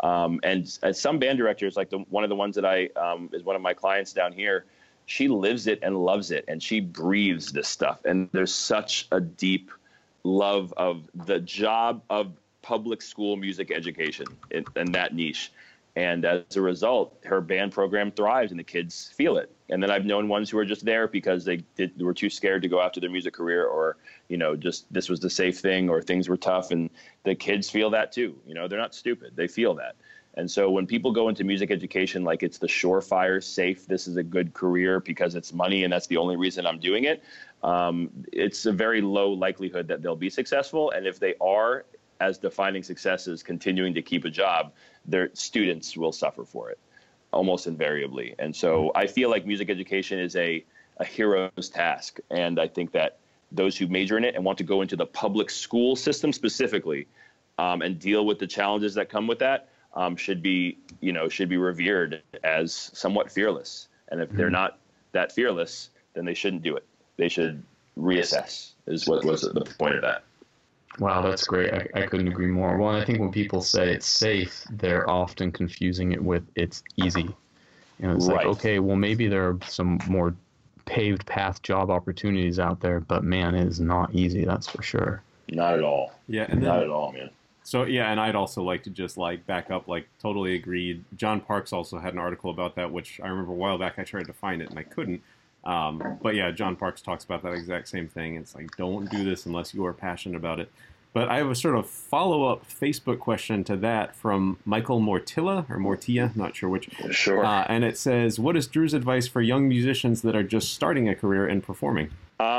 And as some band directors, like one of the ones that is one of my clients down here, she lives it and loves it, and she breathes this stuff. And there's such a deep love of the job of public school music education in that niche. And as a result, her band program thrives and the kids feel it. And then I've known ones who are just there because they were too scared to go after their music career, or, you know, just this was the safe thing, or things were tough. And the kids feel that too. You know, they're not stupid. They feel that. And so when people go into music education like it's the surefire, safe, this is a good career because it's money and that's the only reason I'm doing it, it's a very low likelihood that they'll be successful. And if they are, as defining success is continuing to keep a job, their students will suffer for it almost invariably. And so I feel like music education is a hero's task. And I think that those who major in it and want to go into the public school system specifically and deal with the challenges that come with that should be revered as somewhat fearless. And if they're not that fearless, then they shouldn't do it. They should reassess is what was the point of that. Wow, that's great. I couldn't agree more. Well, I think when people say it's safe, they're often confusing it with it's easy. You know, it's Right. like, okay, well, maybe there are some more paved path job opportunities out there, but man, it is not easy, that's for sure. Not at all. Yeah, and then, Not at all, man. so yeah, and I'd also like to just like back up, like totally agreed. John Parks also had an article about that, which I remember a while back I tried to find it and I couldn't. But yeah, John Parks talks about that exact same thing. It's like, don't do this unless you are passionate about it. But I have a sort of follow-up Facebook question to that from Michael Mortilla, not sure which. Sure. And it says, what is Drew's advice for young musicians that are just starting a career in performing?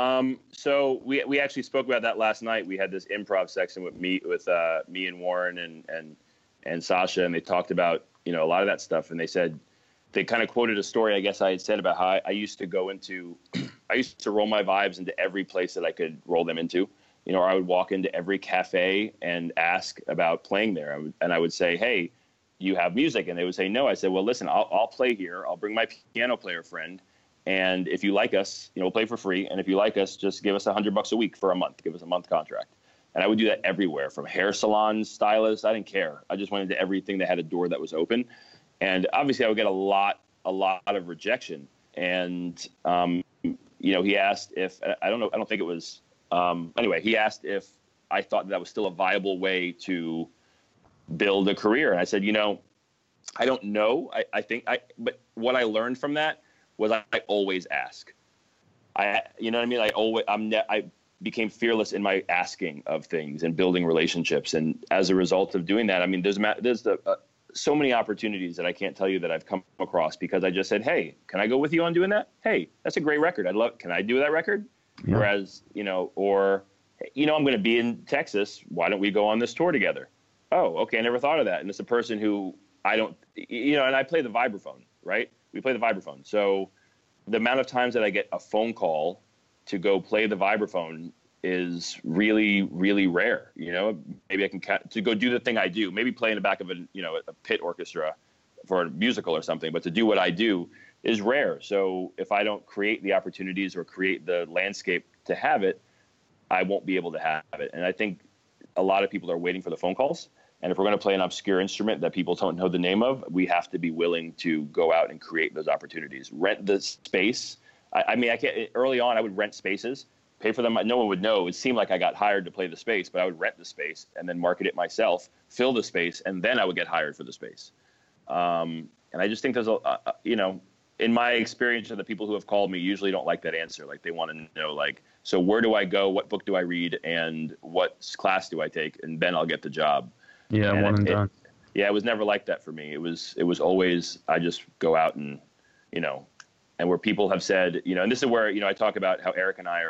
So we actually spoke about that last night. We had this improv section with me and Warren and Sasha, and they talked about, you know, a lot of that stuff. And they said, they kind of quoted a story I guess I had said about how I used to go into, I used to roll my vibes into every place that I could roll them into. You know, or I would walk into every cafe and ask about playing there. And I would say, hey, you have music? And they would say, no. I said, well, listen, I'll play here. I'll bring my piano player friend. And if you like us, you know, we'll play for free. And if you like us, just give us $100 a week for a month. Give us a month contract. And I would do that everywhere, from hair salons, stylists. I didn't care. I just went into everything that had a door that was open. And obviously I would get a lot of rejection. And, you know, he asked if, I don't think it was, anyway, he asked if I thought that was still a viable way to build a career. And I said, you know, I don't know. But what I learned from that was I always ask. You know what I mean? I became fearless in my asking of things and building relationships. And as a result of doing that, I mean, there's so many opportunities that I can't tell you that I've come across because I just said, hey, can I go with you on doing that? Hey, that's a great record. Can I do that record? Yeah. Whereas, you know, or, you know, I'm going to be in Texas. Why don't we go on this tour together? Oh, okay. I never thought of that. And it's a person who I don't, you know, and I play the vibraphone, right? we play the vibraphone. So the amount of times that I get a phone call to go play the vibraphone is really, really rare. You know, maybe I can to go do the thing I do, maybe play in the back of a pit orchestra for a musical or something, but to do what I do is rare. So if I don't create the opportunities or create the landscape to have it, I won't be able to have it. And I think a lot of people are waiting for the phone calls. And if we're going to play an obscure instrument that people don't know the name of, we have to be willing to go out and create those opportunities. Rent the space. I mean, early on, I would rent spaces, pay for them. No one would know. It seemed like I got hired to play the space, but I would rent the space and then market it myself, fill the space, and then I would get hired for the space. And I just think there's in my experience, the people who have called me usually don't like that answer. Like, they want to know, like, so where do I go? What book do I read? And what class do I take? And then I'll get the job. Yeah, one and done. It was never like that for me. It was always, I just go out and, and where people have said, and this is where, I talk about how Eric and I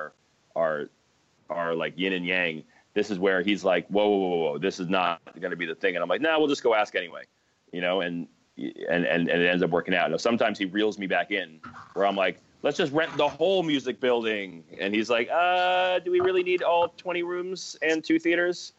are like yin and yang. This is where he's like, whoa, this is not going to be the thing. And I'm like, we'll just go ask anyway, and it ends up working out. Now, sometimes he reels me back in where I'm like, let's just rent the whole music building. And he's like, do we really need all 20 rooms and 2 theaters?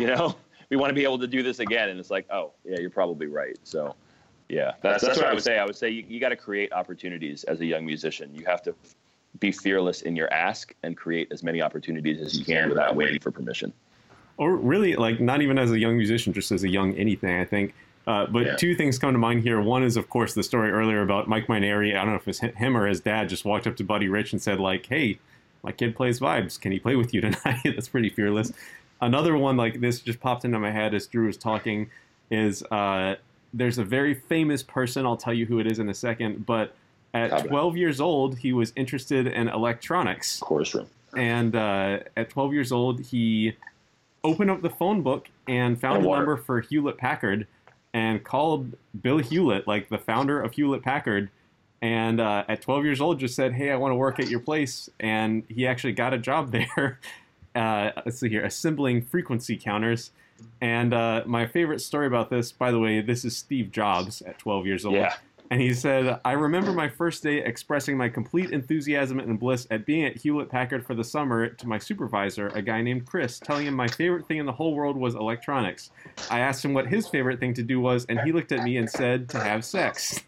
We want to be able to do this again. And it's like, oh, yeah, you're probably right. So, yeah, that's what I would say. I would say you got to create opportunities as a young musician. You have to be fearless in your ask and create as many opportunities as you can without waiting for permission. Or really, like, not even as a young musician, just as a young anything, I think. But 2 things come to mind here. One is, of course, the story earlier about Mike Mainieri. I don't know if it's him or his dad just walked up to Buddy Rich and said, like, hey, my kid plays vibes. Can he play with you tonight? That's pretty fearless. Another one like this just popped into my head as Drew was talking is there's a very famous person. I'll tell you who it is in a second. But at 12 years old, he was interested in electronics. Of course. And at 12 years old, he opened up the phone book and found a number for Hewlett-Packard and called Bill Hewlett, like the founder of Hewlett-Packard. And at 12 years old, just said, hey, I want to work at your place. And he actually got a job there. Let's see here, assembling frequency counters. And my favorite story about this, by the way, this is Steve Jobs at 12 years old. Yeah. And he said, I remember my first day expressing my complete enthusiasm and bliss at being at Hewlett-Packard for the summer to my supervisor, a guy named Chris, telling him my favorite thing in the whole world was electronics. I asked him what his favorite thing to do was, and he looked at me and said, to have sex.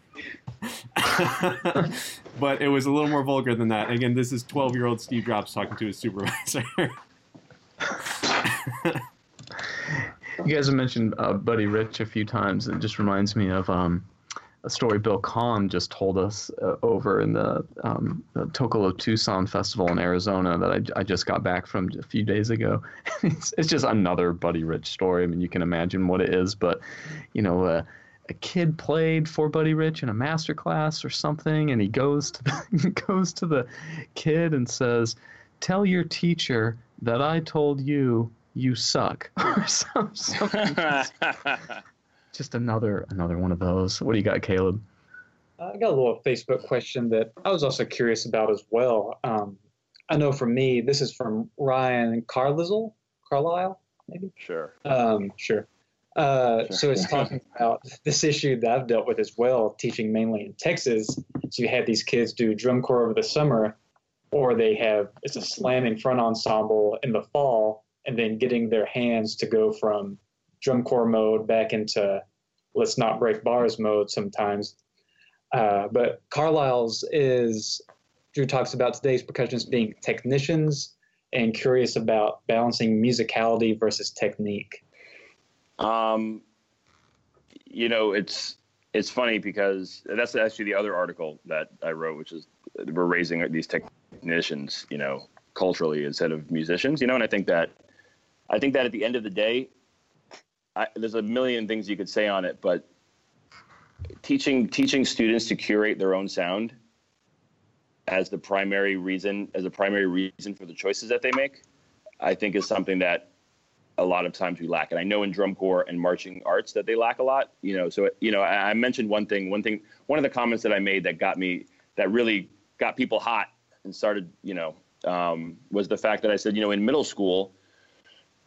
But it was a little more vulgar than that. Again, this is 12-year-old Steve Jobs talking to his supervisor. You guys have mentioned Buddy Rich a few times. It just reminds me of a story Bill Kahn just told us over in the Tocolo Tucson Festival in Arizona that I just got back from a few days ago. It's just another Buddy Rich story. I mean, you can imagine what it is, but, a kid played for Buddy Rich in a master class or something, and he goes to the kid and says, "Tell your teacher that I told you suck," or something. Just another one of those. What do you got, Caleb? I got a little Facebook question that I was also curious about as well. I know for me, this is from Ryan Carlisle, maybe? Sure. Sure. So it's talking about this issue that I've dealt with as well, teaching mainly in Texas. So you have these kids do drum corps over the summer, or it's a slamming front ensemble in the fall, and then getting their hands to go from drum corps mode back into let's not break bars mode sometimes. But Carlisle's Drew talks about today's percussionists being technicians and curious about balancing musicality versus technique. It's funny because that's actually the other article that I wrote, which is we're raising these technicians, culturally instead of musicians, and I think that at the end of the day, there's a million things you could say on it, but teaching students to curate their own sound as the primary reason for the choices that they make, I think is something that a lot of times we lack. And I know in drum corps and marching arts that they lack a lot, so, I mentioned one of the comments that I made that really got people hot and started, was the fact that I said, in middle school,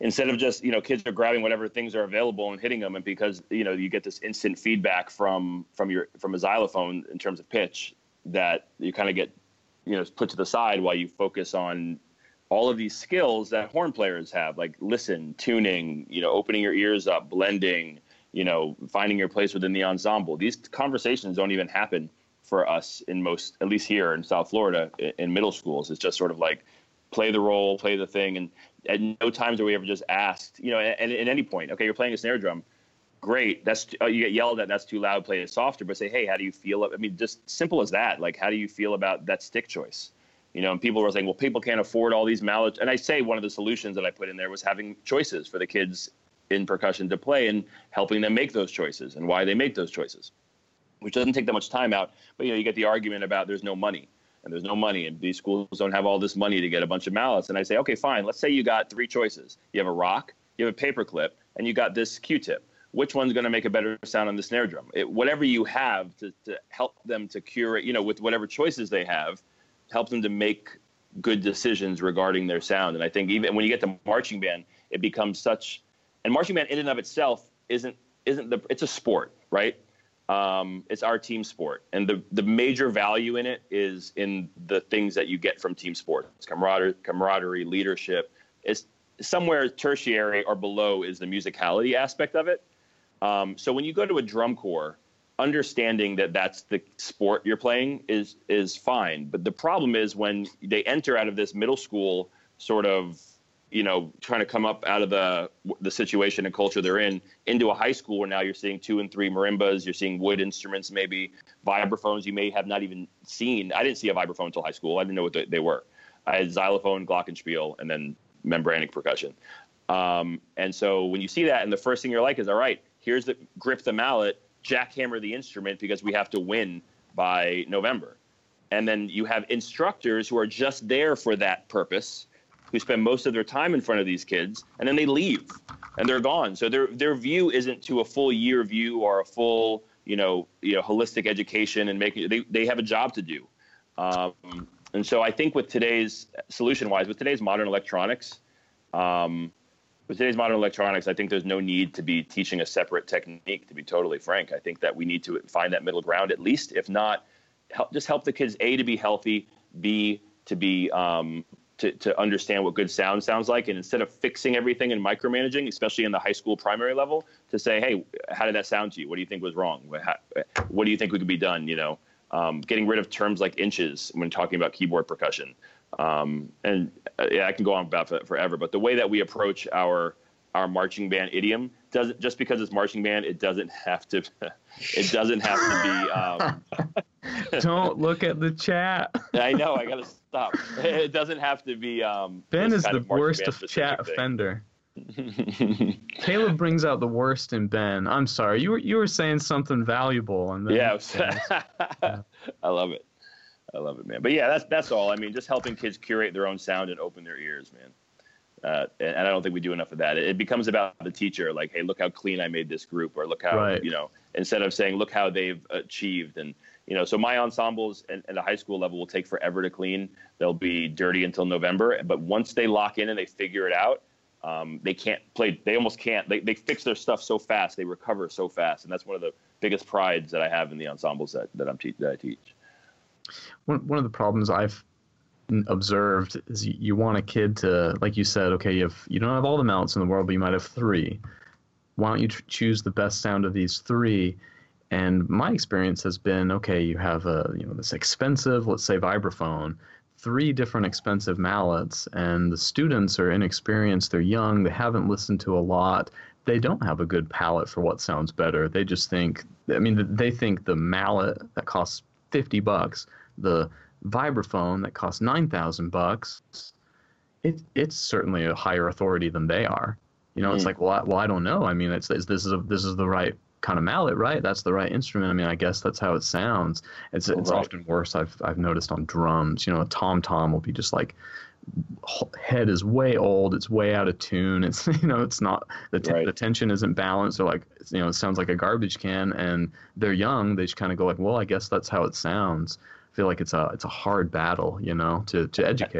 instead of just, kids are grabbing whatever things are available and hitting them. And because, you get this instant feedback from a xylophone in terms of pitch, that you kind of get, put to the side while you focus on all of these skills that horn players have, like listen, tuning, opening your ears up, blending, finding your place within the ensemble. These conversations don't even happen for us in most, at least here in South Florida, in middle schools. It's just sort of like play the role, play the thing. And at no times are we ever just asked, and at any point, okay, you're playing a snare drum. Great. You get yelled at. That's too loud. Play it softer. But say, hey, how do you feel? I mean, just simple as that. Like, how do you feel about that stick choice? And people were saying, well, people can't afford all these mallets. And I say one of the solutions that I put in there was having choices for the kids in percussion to play and helping them make those choices and why they make those choices, which doesn't take that much time out. But, you get the argument about there's no money. And there's no money, and these schools don't have all this money to get a bunch of mallets. And I say, okay, fine. Let's say you got 3 choices. You have a rock, you have a paper clip, and you got this Q-tip. Which one's going to make a better sound on the snare drum? Whatever you have to help them to curate, with whatever choices they have, help them to make good decisions regarding their sound. And I think even when you get to marching band, it becomes such, and marching band in and of itself it's a sport, right? It's our team sport. And the major value in it is in the things that you get from team sports, camaraderie, leadership. It's somewhere tertiary or below is the musicality aspect of it. So when you go to a drum corps, understanding that that's the sport you're playing is fine. But the problem is when they enter out of this middle school sort of, trying to come up out of the situation and culture they're in into a high school where now you're seeing 2 and 3 marimbas, you're seeing wood instruments, maybe vibraphones you may have not even seen. I didn't see a vibraphone until high school. I didn't know what they were. I had xylophone, glockenspiel, and then membranic percussion. And so when you see that, and the first thing you're like is, all right, here's the grip the mallet, jackhammer the instrument because we have to win by November. And then you have instructors who are just there for that purpose, who spend most of their time in front of these kids, and then they leave and they're gone. So their view isn't to a full year view or a full, holistic education, and they have a job to do. And so I think with today's solution-wise, with today's modern electronics, I think there's no need to be teaching a separate technique, to be totally frank. I think that we need to find that middle ground, at least, if not, help the kids, A, to be healthy, B, to be to understand what good sound sounds like. And instead of fixing everything and micromanaging, especially in the high school primary level, to say, hey, how did that sound to you? What do you think was wrong? What do you think we could be done? Getting rid of terms like inches when talking about keyboard percussion. I can go on about that forever, but the way that we approach our marching band idiom doesn't, just because it's marching band, it doesn't have to be, Don't look at the chat. I know, I gotta stop. It doesn't have to be, Ben is the worst of chat offender. Caleb brings out the worst in Ben. I'm sorry. You were saying something valuable, and then yeah. I love it. I love it, man. But yeah, that's all. I mean, just helping kids curate their own sound and open their ears, man. And I don't think we do enough of that. It becomes about the teacher, like, hey, look how clean I made this group, or look how, instead of saying, look how they've achieved. And, so my ensembles at the high school level will take forever to clean. They'll be dirty until November. But once they lock in and they figure it out, they can't play. They almost can't. They fix their stuff so fast. They recover so fast. And that's one of the biggest prides that I have in the ensembles that I teach. One of the problems I've observed is you want a kid to, like you said, okay, you don't have all the mallets in the world, but you might have 3. Why don't you choose the best sound of these 3? And my experience has been, okay, you have this expensive, let's say, vibraphone, 3 different expensive mallets, and the students are inexperienced, they're young, they haven't listened to a lot, they don't have a good palate for what sounds better. They just think, they think the mallet that costs $50, the vibraphone that costs $9,000, it's certainly a higher authority than they are. It's like, well, I don't know. This is the right kind of mallet, right? That's the right instrument. I guess that's how it sounds. It's right. Often worse. I've noticed on drums. A tom-tom will be just like, head is way old. It's way out of tune. It's it's not the tension isn't balanced. Or like it sounds like a garbage can. And they're young. They just kind of go like, well, I guess that's how it sounds. I feel like it's a hard battle, to educate.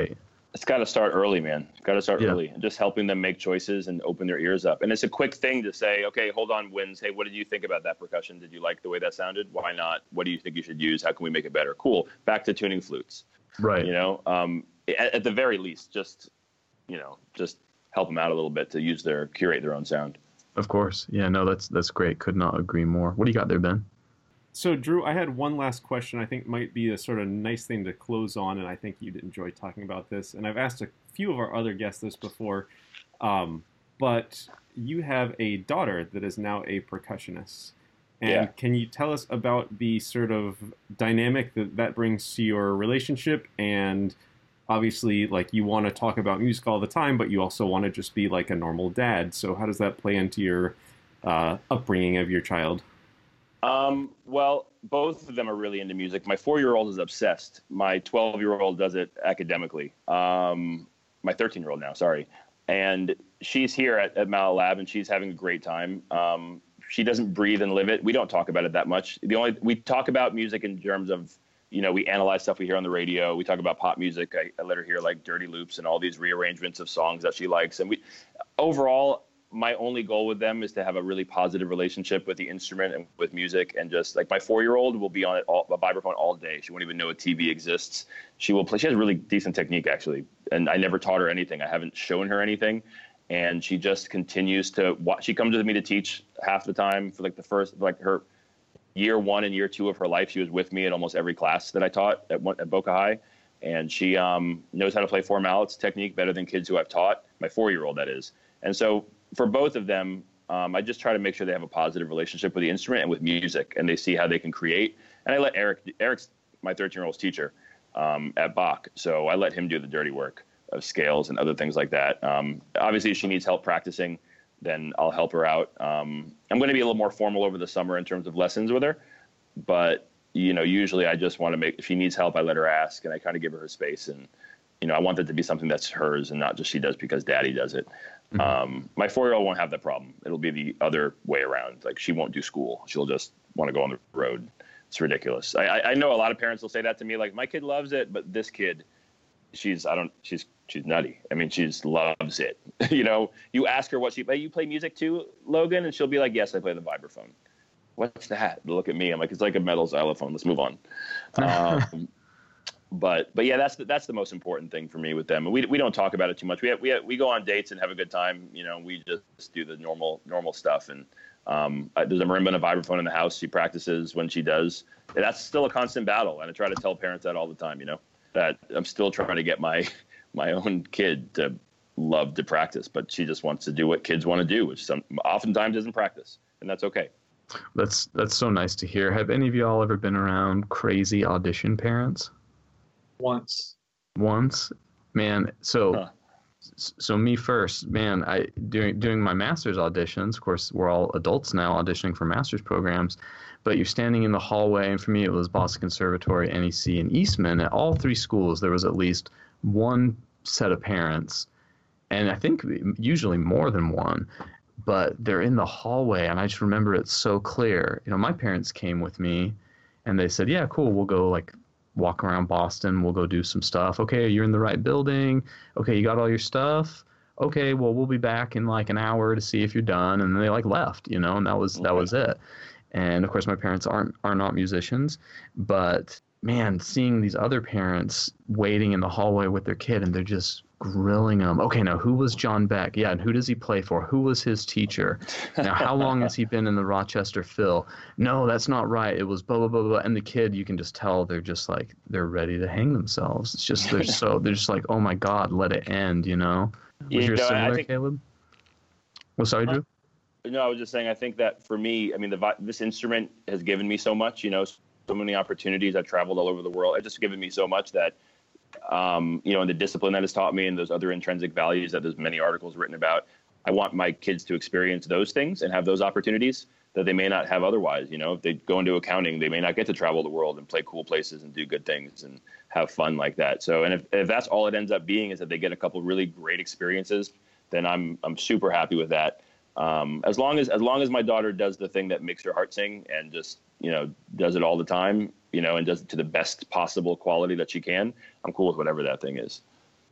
It's got to start early, man. Got to start Yeah. early, and just helping them make choices and open their ears up. And it's a quick thing to say, okay, hold on, Wins. Hey, what did you think about that percussion? Did you like the way that sounded? Why not? What do you think you should use? How can we make it better? Cool. Back to tuning flutes. Right. You know, at the very least, just help them out a little bit to curate their own sound. Of course. Yeah, no, that's great. Could not agree more. What do you got there, Ben? So, Drew, I had one last question I think might be a sort of nice thing to close on, and I think you'd enjoy talking about this. And I've asked a few of our other guests this before, but you have a daughter that is now a percussionist. And Yeah. Can you tell us about the sort of dynamic that brings to your relationship? And obviously, like, you want to talk about music all the time, but you also want to just be like a normal dad. So how does that play into your upbringing of your child? Well, both of them are really into music. My 4-year-old is obsessed. My 12-year-old does it academically. My 13-year-old now, sorry. And she's here at Mallet Lab, and she's having a great time. She doesn't breathe and live it. We don't talk about it that much. We talk about music in terms of, we analyze stuff we hear on the radio. We talk about pop music. I let her hear like Dirty Loops and all these rearrangements of songs that she likes. And overall, my only goal with them is to have a really positive relationship with the instrument and with music. And just like my 4-year-old will be on a vibraphone all day. She won't even know a TV exists. She will play. She has really decent technique, actually. And I never taught her anything. I haven't shown her anything. And she just continues to watch. She comes with me to teach half the time for her year 1 and year 2 of her life. She was with me at almost every class that I taught at Boca High. And she knows how to play 4 mallets technique better than kids who I've taught, my 4-year-old, that is. And so for both of them, I just try to make sure they have a positive relationship with the instrument and with music, and they see how they can create. And I let Eric's my 13-year-old's teacher at Bach, so I let him do the dirty work of scales and other things like that. Obviously, if she needs help practicing, then I'll help her out. I'm going to be a little more formal over the summer in terms of lessons with her, but usually I just want to if she needs help, I let her ask, and I kind of give her space, and I want that to be something that's hers and not just she does because daddy does it. Mm-hmm. My 4-year-old won't have that problem. It'll be the other way around. Like, she won't do school. She'll just want to go on the road. It's ridiculous. I know a lot of parents will say that to me, like, my kid loves it, but this kid, she's nutty. I mean, she loves it. You ask her you play music too, Logan? And she'll be like, yes, I play the vibraphone. What's that? They'll look at me. I'm like, it's like a metal xylophone. Let's move on. But yeah, that's the most important thing for me with them. And we don't talk about it too much. We go on dates and have a good time. We just do the normal stuff. And there's a marimba and a vibraphone in the house. She practices when she does. And that's still a constant battle. And I try to tell parents that all the time. That I'm still trying to get my own kid to love to practice, but she just wants to do what kids want to do, which oftentimes isn't practice, and that's okay. That's so nice to hear. Have any of y'all ever been around crazy audition parents? Once, man. So me first, man. Doing my master's auditions. Of course, we're all adults now auditioning for master's programs, but you're standing in the hallway. And for me, it was Boston Conservatory, NEC, and Eastman. At all 3 schools, there was at least one set of parents, and I think usually more than one. But they're in the hallway, and I just remember it so clear. My parents came with me, and they said, "Yeah, cool. We'll go walk around Boston. We'll go do some stuff. Okay, you're in the right building. Okay, you got all your stuff. Okay, well, we'll be back in like an hour to see if you're done." And they left, and that was it. And of course, my parents are not musicians, but man, seeing these other parents waiting in the hallway with their kid, and they're just grilling them. Okay, now who was John Beck? Yeah, and who does he play for? Who was his teacher? Now, how long has he been in the Rochester Phil? No, that's not right. It was blah, blah, blah, blah. And the kid, you can just tell they're just like, they're ready to hang themselves. It's just, they're just like, oh my God, let it end, Was yours similar, Caleb? Well, sorry, Drew? No, I was just saying, I think that for me, I mean, this instrument has given me so much, so many opportunities. I've traveled all over the world. It's just given me so much that, and the discipline that has taught me and those other intrinsic values that there's many articles written about. I want my kids to experience those things and have those opportunities that they may not have otherwise. If they go into accounting, they may not get to travel the world and play cool places and do good things and have fun like that. So, and if that's all it ends up being is that they get a couple really great experiences, then I'm super happy with that. As long as my daughter does the thing that makes her heart sing and just, does it all the time, and does it to the best possible quality that she can, I'm cool with whatever that thing is.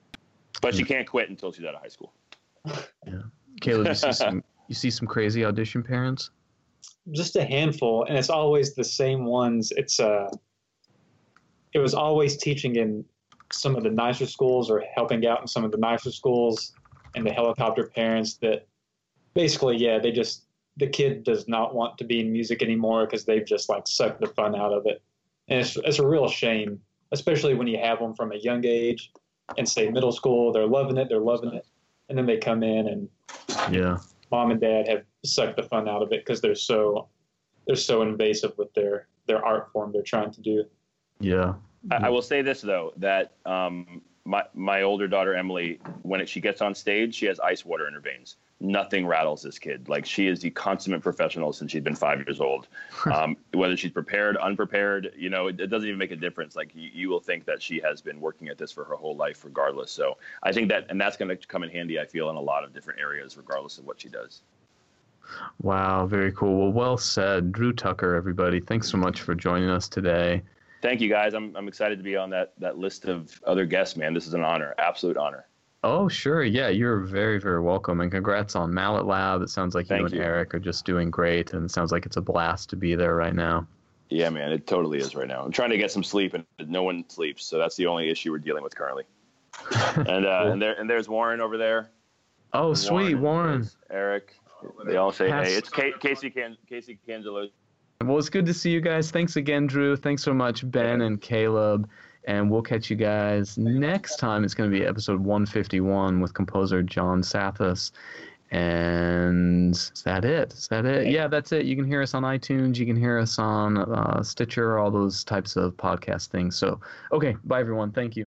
But she can't quit until she's out of high school. Yeah. Caleb, you see some crazy audition parents? Just a handful, and it's always the same ones. It was always teaching in some of the nicer schools or helping out in some of the nicer schools, and the helicopter parents that basically, the kid does not want to be in music anymore because they've just like sucked the fun out of it. And it's a real shame, especially when you have them from a young age and say middle school, they're loving it. And then they come in and mom and dad have sucked the fun out of it because they're so invasive with their art form they're trying to do. Yeah. I will say this though, that my older daughter Emily, when she gets on stage, she has ice water in her veins. Nothing rattles this kid. Like, she is the consummate professional since she's been 5 years old. Whether she's prepared, unprepared, it doesn't even make a difference. Like, you will think that she has been working at this for her whole life, regardless. So I think that's going to come in handy, I feel, in a lot of different areas, regardless of what she does. Wow, very cool. Well said. Drew Tucker, everybody. Thanks so much for joining us today. Thank you, guys. I'm excited to be on that list of other guests, man. This is an honor, absolute honor. Oh, sure. Yeah, you're very, very welcome. And congrats on Mallet Lab. It sounds like you and Eric are just doing great, and it sounds like it's a blast to be there right now. Yeah, man, it totally is right now. I'm trying to get some sleep, and no one sleeps, so that's the only issue we're dealing with currently. And there's Warren over there. Oh, sweet, Warren. Eric. They all say, hey, it's Casey Cangelo. Well, it's good to see you guys. Thanks again, Drew. Thanks so much, Ben and Caleb. And we'll catch you guys next time. It's going to be episode 151 with composer John Sathis. And is that it? Yeah, that's it. You can hear us on iTunes. You can hear us on Stitcher, all those types of podcast things. So, okay. Bye, everyone. Thank you.